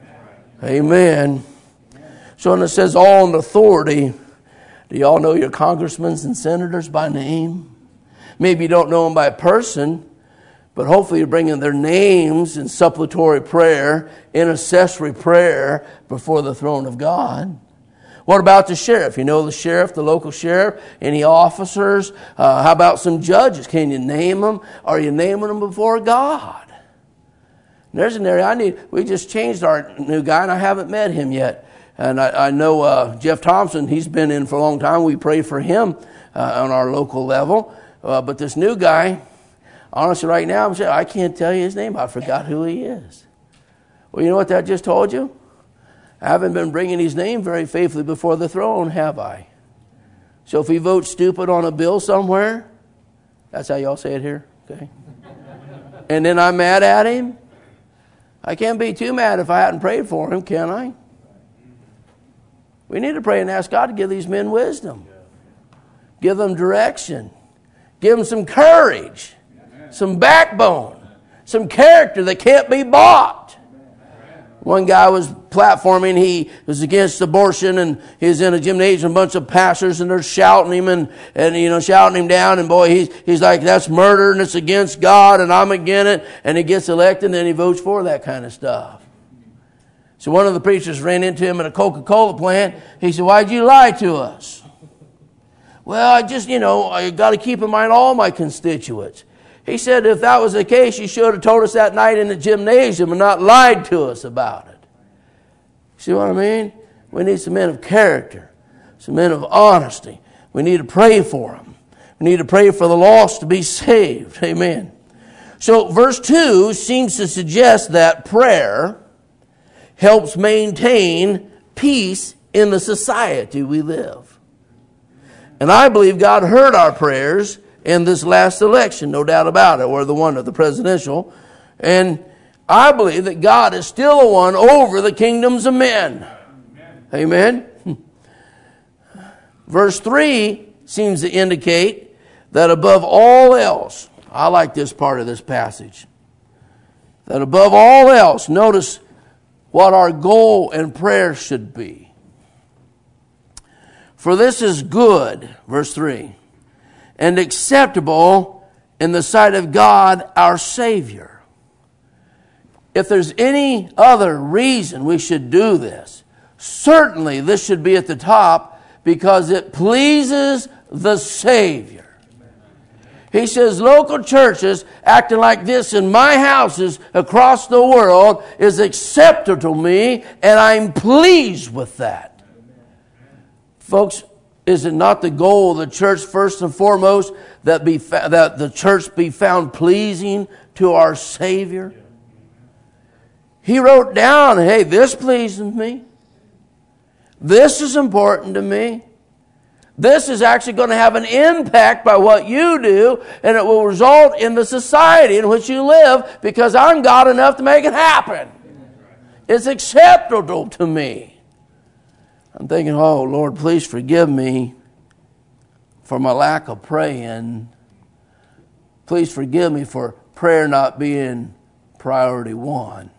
Speaker 3: Amen. So when it says all in authority, do y'all know your congressmen and senators by name? Maybe you don't know them by person, but hopefully you're bringing their names in supplicatory prayer, intercessory prayer before the throne of God. What about the sheriff? You know the sheriff, the local sheriff, any officers? How about some judges? Can you name them? Are you naming them before God? And there's an area we just changed our new guy, and I haven't met him yet. And I know Jeff Thompson, he's been in for a long time. We pray for him on our local level. But this new guy, honestly right now, I can't tell you his name. I forgot who he is. Well, you know what that just told you? I haven't been bringing his name very faithfully before the throne, have I? So if he votes stupid on a bill somewhere, that's how y'all say it here, okay? And then I'm mad at him, I can't be too mad if I hadn't prayed for him, can I? We need to pray and ask God to give these men wisdom. Give them direction. Give them some courage, some backbone, some character that can't be bought. One guy was platforming, he was against abortion, and he was in a gymnasium, a bunch of pastors, and they're shouting him and shouting him down, and boy, he's like, that's murder, and it's against God, and I'm against it, and he gets elected, and then he votes for that kind of stuff. So one of the preachers ran into him at a Coca-Cola plant. He said, why'd you lie to us? Well, I got to keep in mind all my constituents. He said if that was the case, you should have told us that night in the gymnasium and not lied to us about it. See what I mean? We need some men of character, some men of honesty. We need to pray for them. We need to pray for the lost to be saved. Amen. So verse 2 seems to suggest that prayer helps maintain peace in the society we live. And I believe God heard our prayers in this last election, no doubt about it, or the one of the presidential. And I believe that God is still the one over the kingdoms of men. Amen. Verse 3 seems to indicate that above all else, I like this part of this passage, that above all else, notice what our goal and prayer should be. For this is good, verse 3, and acceptable in the sight of God our Savior. If there's any other reason we should do this, certainly this should be at the top because it pleases the Savior. He says local churches acting like this in my houses across the world is acceptable to me, and I'm pleased with that. Folks, is it not the goal of the church first and foremost that the church be found pleasing to our Savior? He wrote down, hey, this pleases me. This is important to me. This is actually going to have an impact by what you do, and it will result in the society in which you live because I'm God enough to make it happen. It's acceptable to me. I'm thinking, oh, Lord, please forgive me for my lack of praying. Please forgive me for prayer not being priority one.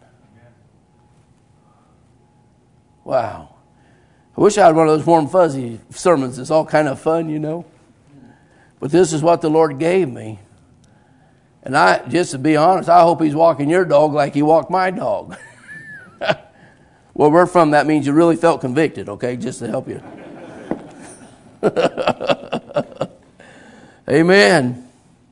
Speaker 3: Wow. I wish I had one of those warm fuzzy sermons. It's all kind of fun, you know. But this is what the Lord gave me. And just to be honest, I hope He's walking your dog like He walked my dog. Where we're from, that means you really felt convicted, okay? Just to help you. Amen.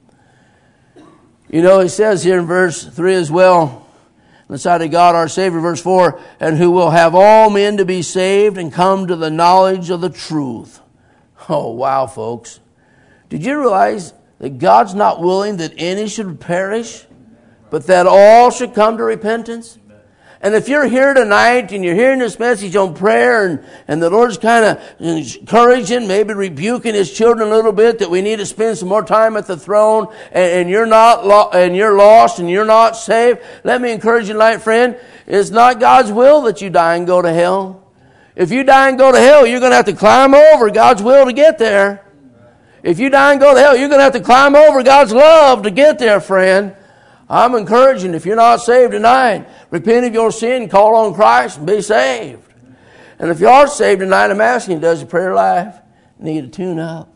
Speaker 3: You know, it says here in verse 3 as well, the sight of God our Savior, verse 4, and who will have all men to be saved and come to the knowledge of the truth. Oh, wow, folks. Did you realize that God's not willing that any should perish, but that all should come to repentance? And if you're here tonight and you're hearing this message on prayer and the Lord's kind of encouraging, maybe rebuking His children a little bit that we need to spend some more time at the throne and you're lost and you're not saved, let me encourage you tonight, friend, it's not God's will that you die and go to hell. If you die and go to hell, you're going to have to climb over God's will to get there. If you die and go to hell, you're going to have to climb over God's love to get there, friend. I'm encouraging, if you're not saved tonight, repent of your sin, call on Christ, and be saved. And if you are saved tonight, I'm asking, does your prayer life need a tune-up?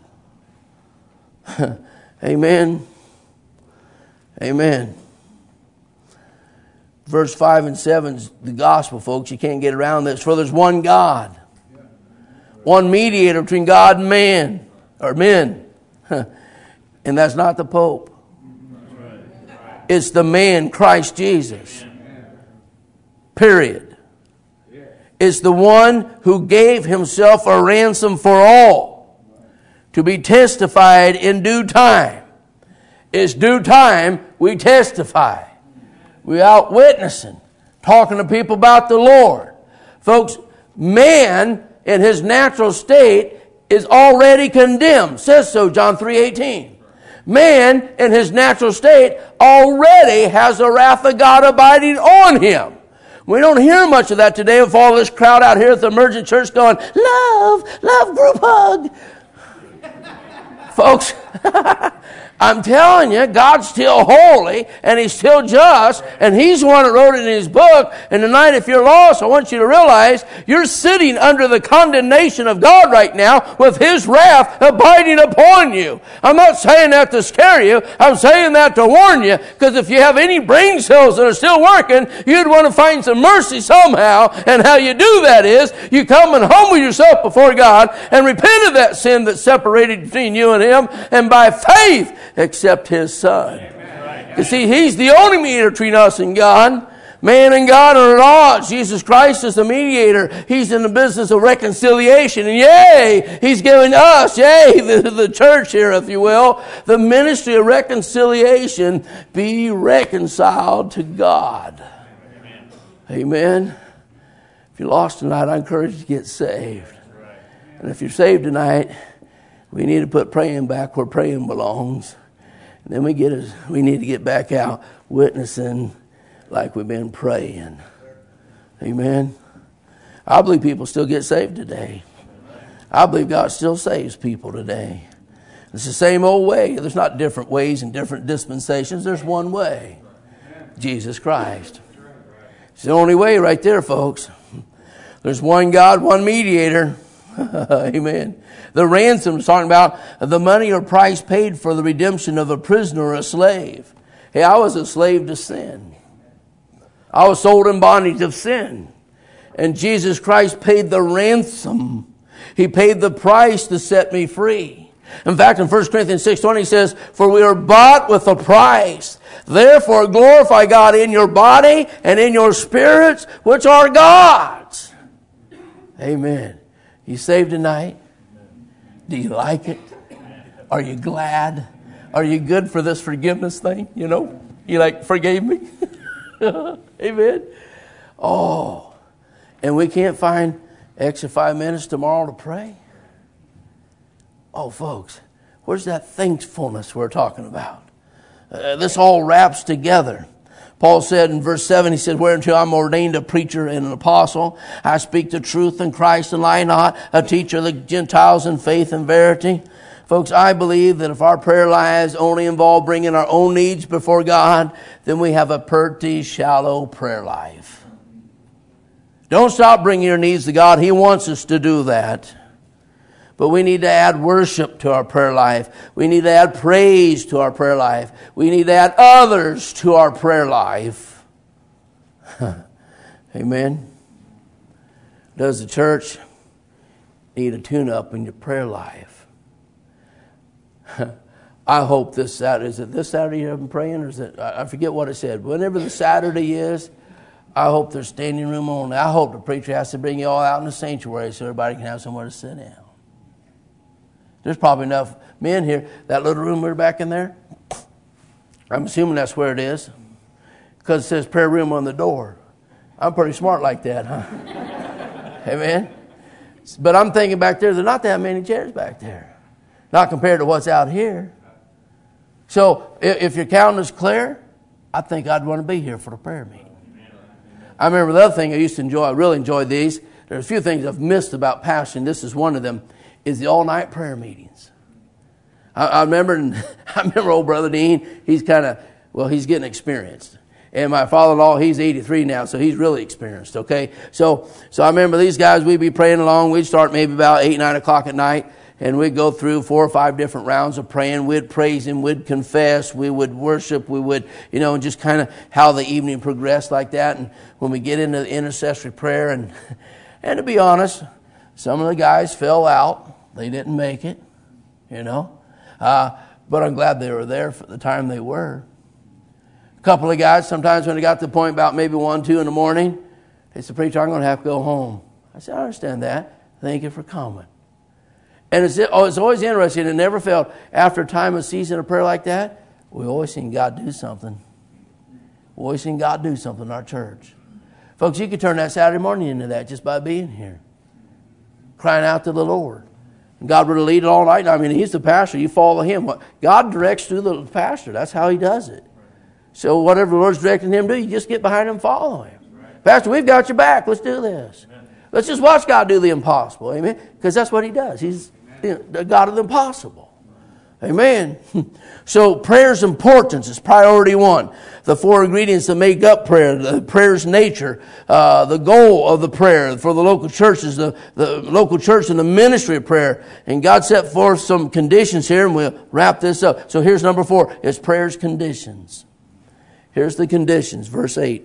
Speaker 3: Amen. Amen. Verse 5 and 7 is the gospel, folks. You can't get around this. For there's one God, one mediator between God and man, or men. And that's not the Pope. It's the man, Christ Jesus. Period. It's the one who gave Himself a ransom for all to be testified in due time. It's due time we testify. We out witnessing, talking to people about the Lord. Folks, man in his natural state is already condemned. Says so, John 3:18. Man in his natural state already has the wrath of God abiding on him. We don't hear much of that today with all this crowd out here at the Emergent Church going, love, group hug. Folks, I'm telling you, God's still holy and He's still just, and He's the one that wrote it in His book. And tonight, if you're lost, I want you to realize you're sitting under the condemnation of God right now with His wrath abiding upon you. I'm not saying that to scare you. I'm saying that to warn you, because if you have any brain cells that are still working, you'd want to find some mercy somehow. And how you do that is you come and humble yourself before God and repent of that sin that separated between you and Him, and by faith accept His Son. You see, He's the only mediator between us and God. Man and God are at odds. Jesus Christ is the mediator. He's in the business of reconciliation. And yea, He's given us, the church here, if you will, the ministry of reconciliation. Be reconciled to God. Amen. If you're lost tonight, I encourage you to get saved. And if you're saved tonight, we need to put praying back where praying belongs. And then we need to get back out witnessing like we've been praying. Amen. I believe people still get saved today. I believe God still saves people today. It's the same old way. There's not different ways and different dispensations. There's one way. Jesus Christ. It's the only way right there, folks. There's one God, one mediator. Amen. The ransom is talking about the money or price paid for the redemption of a prisoner or a slave. Hey, I was a slave to sin. I was sold in bondage of sin. And Jesus Christ paid the ransom. He paid the price to set me free. In fact, in 1 Corinthians 6:20 he says, for we are bought with a price. Therefore glorify God in your body and in your spirits, which are God's. Amen. You saved tonight? Do you like it? Are you glad? Are you good for this forgiveness thing? You know, you forgave me? Amen. Oh, and we can't find extra 5 minutes tomorrow to pray? Oh, folks, where's that thankfulness we're talking about? This all wraps together. Paul said in verse 7, he said, whereunto I'm ordained a preacher and an apostle. I speak the truth in Christ and lie not, a teacher of the Gentiles in faith and verity. Folks, I believe that if our prayer lives only involve bringing our own needs before God, then we have a pretty shallow prayer life. Don't stop bringing your needs to God. He wants us to do that. But we need to add worship to our prayer life. We need to add praise to our prayer life. We need to add others to our prayer life. Amen. Does the church need a tune-up in your prayer life? I hope this Saturday, is it this Saturday you've been praying, or is it, I forget what it said. Whenever the Saturday is, I hope there's standing room only. I hope the preacher has to bring you all out in the sanctuary so everybody can have somewhere to sit down. There's probably enough men here. That little room we're back in there, I'm assuming that's where it is, because it says prayer room on the door. I'm pretty smart like that, huh? Amen. But I'm thinking back there's not that many chairs back there, not compared to what's out here. So if your calendar is clear, I think I'd want to be here for the prayer meeting. I remember the other thing I used to enjoy. I really enjoyed these. There's a few things I've missed about pastoring. This is one of them. Is the all-night prayer meetings. I remember old Brother Dean, he's he's getting experienced. And my father-in-law, he's 83 now, so he's really experienced, okay? So I remember these guys, we'd be praying along. We'd start maybe about 8, 9 o'clock at night, and we'd go through 4 or 5 different rounds of praying. We'd praise Him, we'd confess, we would worship, we would, and just kind of how the evening progressed like that. And when we get into the intercessory prayer, and to be honest, some of the guys fell out. They didn't make it, but I'm glad they were there for the time they were. A couple of guys, sometimes when they got to the point about maybe 1, 2 in the morning, they said, "Preacher, I'm going to have to go home." I said, "I understand that. Thank you for coming." And it's always interesting. It never failed. After a time of season of prayer like that, we always seen God do something. We always seen God do something in our church. Folks, you could turn that Saturday morning into that just by being here, crying out to the Lord. God would lead it all night. I mean, He's the pastor. You follow Him. God directs through the pastor. That's how He does it. So whatever the Lord's directing him to do, you just get behind Him and follow Him. Right. Pastor, we've got your back. Let's do this. Amen. Let's just watch God do the impossible. Amen? Because that's what He does. He's the God of the impossible. Amen. So prayer's importance is priority 1. The 4 ingredients that make up prayer, the prayer's nature, the goal of the prayer for the local churches, the local church and the ministry of prayer. And God set forth some conditions here, and we'll wrap this up. So here's number 4, is prayer's conditions. Here's the conditions, verse 8.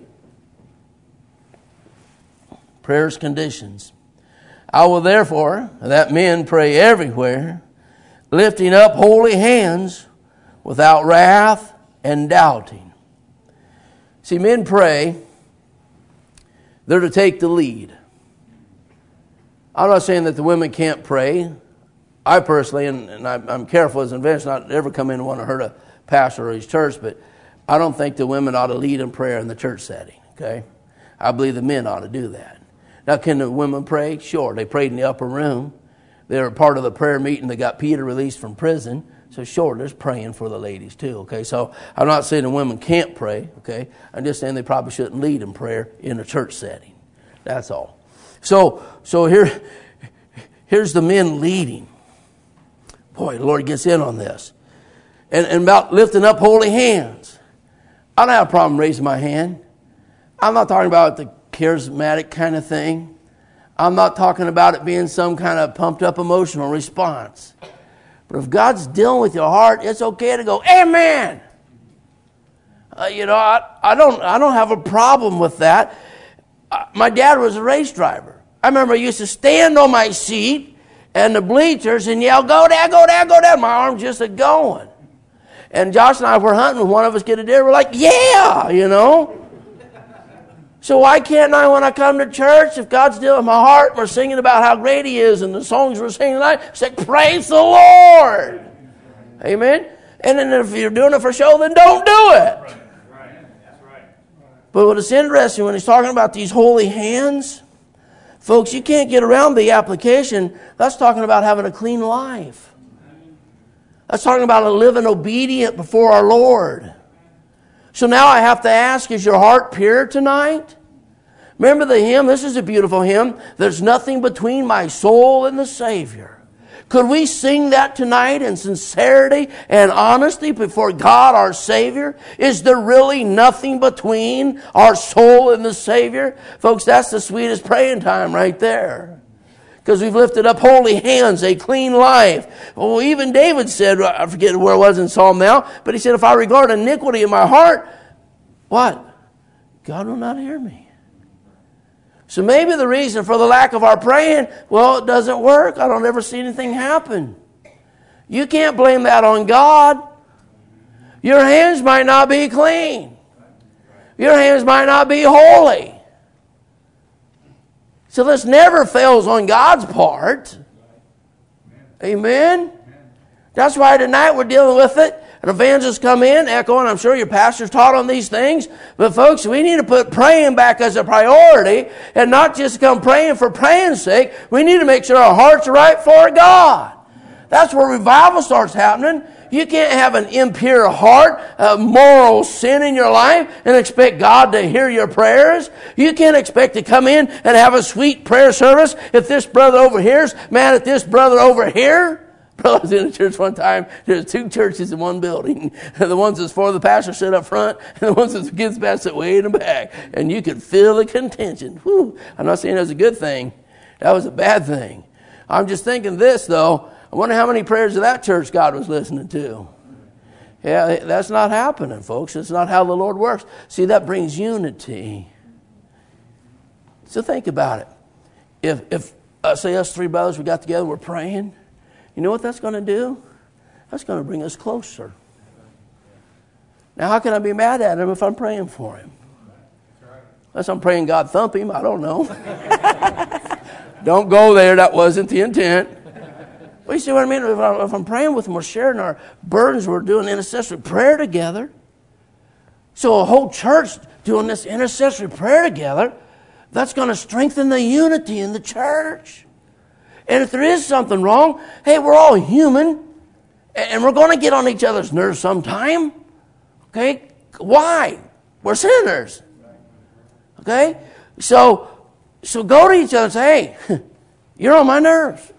Speaker 3: Prayer's conditions. I will therefore, that men pray everywhere, lifting up holy hands without wrath and doubting. See, men pray, they're to take the lead. I'm not saying that the women can't pray. I personally, and I'm careful as an evangelist not to ever come in and want to hurt a pastor or his church, but I don't think the women ought to lead in prayer in the church setting, okay? I believe the men ought to do that. Now, can the women pray? Sure, they prayed in the upper room. They were part of the prayer meeting that got Peter released from prison. So sure, there's praying for the ladies too, okay? So I'm not saying the women can't pray, okay? I'm just saying they probably shouldn't lead in prayer in a church setting. That's all. So here's the men leading. Boy, the Lord gets in on this. And about lifting up holy hands. I don't have a problem raising my hand. I'm not talking about the charismatic kind of thing. I'm not talking about it being some kind of pumped up emotional response. But if God's dealing with your heart, it's okay to go, amen. I don't have a problem with that. My dad was a race driver. I remember I used to stand on my seat and the bleachers and yell, "Go down, go down, go down." My arms just a going. And Josh and I were hunting. When one of us get a deer, we're like, yeah, So why can't I, when I come to church, if God's dealing with my heart, and we're singing about how great He is, and the songs we're singing tonight, say, praise the Lord. Amen? And then if you're doing it for show, then don't do it.
Speaker 4: That's right.
Speaker 3: But what is interesting, when he's talking about these holy hands, folks, you can't get around the application. That's talking about having a clean life. That's talking about living obedient before our Lord. So now I have to ask, is your heart pure tonight? Remember the hymn? This is a beautiful hymn. There's nothing between my soul and the Savior. Could we sing that tonight in sincerity and honesty before God our Savior? Is there really nothing between our soul and the Savior? Folks, that's the sweetest praying time right there. Because we've lifted up holy hands, a clean life. Well, even David said, I forget where it was in Psalm now, but he said, if I regard iniquity in my heart, what? God will not hear me. So maybe the reason for the lack of our praying, well, it doesn't work. I don't ever see anything happen. You can't blame that on God. Your hands might not be clean. Your hands might not be holy. So this never fails on God's part. Amen? That's why tonight we're dealing with it. An evangelist come in, echoing, I'm sure your pastor's taught on these things. But folks, we need to put praying back as a priority and not just come praying for praying's sake. We need to make sure our hearts are right for God. That's where revival starts happening. You can't have an impure heart, a moral sin in your life, and expect God to hear your prayers. You can't expect to come in and have a sweet prayer service if this brother over here's mad at this brother over here. I was in a church one time. There's 2 churches in one building. And the ones that's for the pastor sit up front, and the ones that's kids back sit way in the back. And you could feel the contention. Whew. I'm not saying that was a good thing. That was a bad thing. I'm just thinking this, though. I wonder how many prayers of that church God was listening to. Yeah, that's not happening, folks. It's not how the Lord works. See, that brings unity. So think about it. If say us 3 brothers, we got together, we're praying. You know what that's going to do? That's going to bring us closer. Now, how can I be mad at him if I'm praying for him? Unless I'm praying God thump him, I don't know. Don't go there. That wasn't the intent. Well, you see what I mean? If I'm praying with him, we're sharing our burdens, we're doing intercessory prayer together. So a whole church doing this intercessory prayer together, that's going to strengthen the unity in the church. And if there is something wrong, hey, we're all human, and we're going to get on each other's nerves sometime. Okay? Why? We're sinners. Okay? So go to each other and say, hey, you're on my nerves.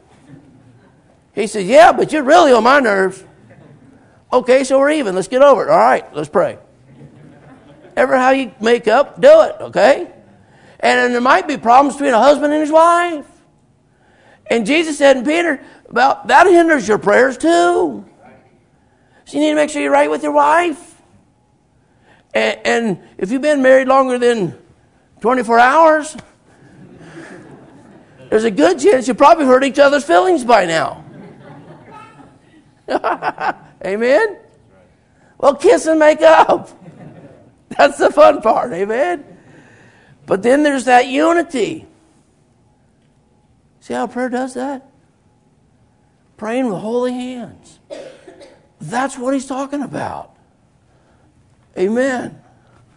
Speaker 3: He says, yeah, but you're really on my nerves. Okay, so we're even. Let's get over it. All right, let's pray. Ever how you make up, do it, okay? And then there might be problems between a husband and his wife. And Jesus said in Peter, about that hinders your prayers too. So you need to make sure you're right with your wife. And if you've been married longer than 24 hours, there's a good chance you probably hurt each other's feelings by now. Amen? Well, kiss and make up. That's the fun part, amen? But then there's that unity. See how prayer does that? Praying with holy hands. That's what he's talking about. Amen.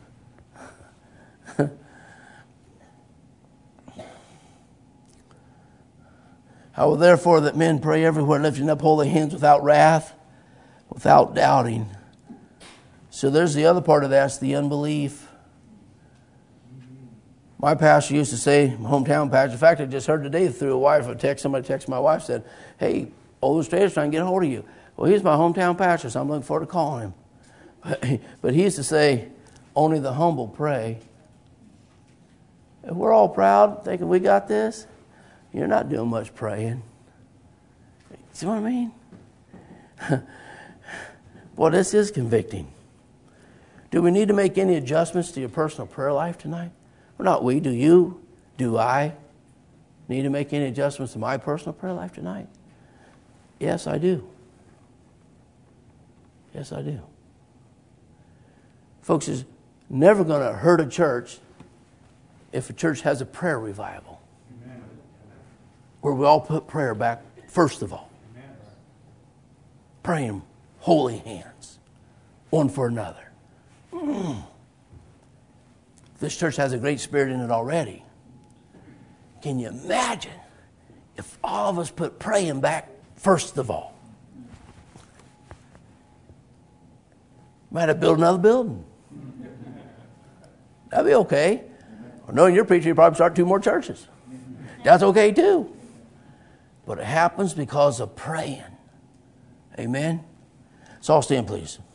Speaker 3: I will therefore that men pray everywhere, lifting up holy hands without wrath, without doubting. So there's the other part of that, the unbelief. My pastor used to say, my hometown pastor, in fact, I just heard today through a wife, somebody texted my wife, said, hey, Old Strader's trying to get a hold of you. Well, he's my hometown pastor, so I'm looking forward to calling him. But he used to say, only the humble pray. If we're all proud, thinking we got this, you're not doing much praying. See what I mean? Boy, this is convicting. Do we need to make any adjustments to your personal prayer life tonight? Well, not we. Do you? Do I need to make any adjustments to my personal prayer life tonight? Yes, I do. Yes, I do. Folks, it's never going to hurt a church if a church has a prayer revival. Amen. Where we all put prayer back first of all. Amen. Praying holy hands, one for another. This church has a great spirit in it already. Can you imagine if all of us put praying back first of all? Might have built another building. That'd be okay. Or knowing your preacher, you probably start 2 more churches. That's okay too. But it happens because of praying. Amen? So all stand, please.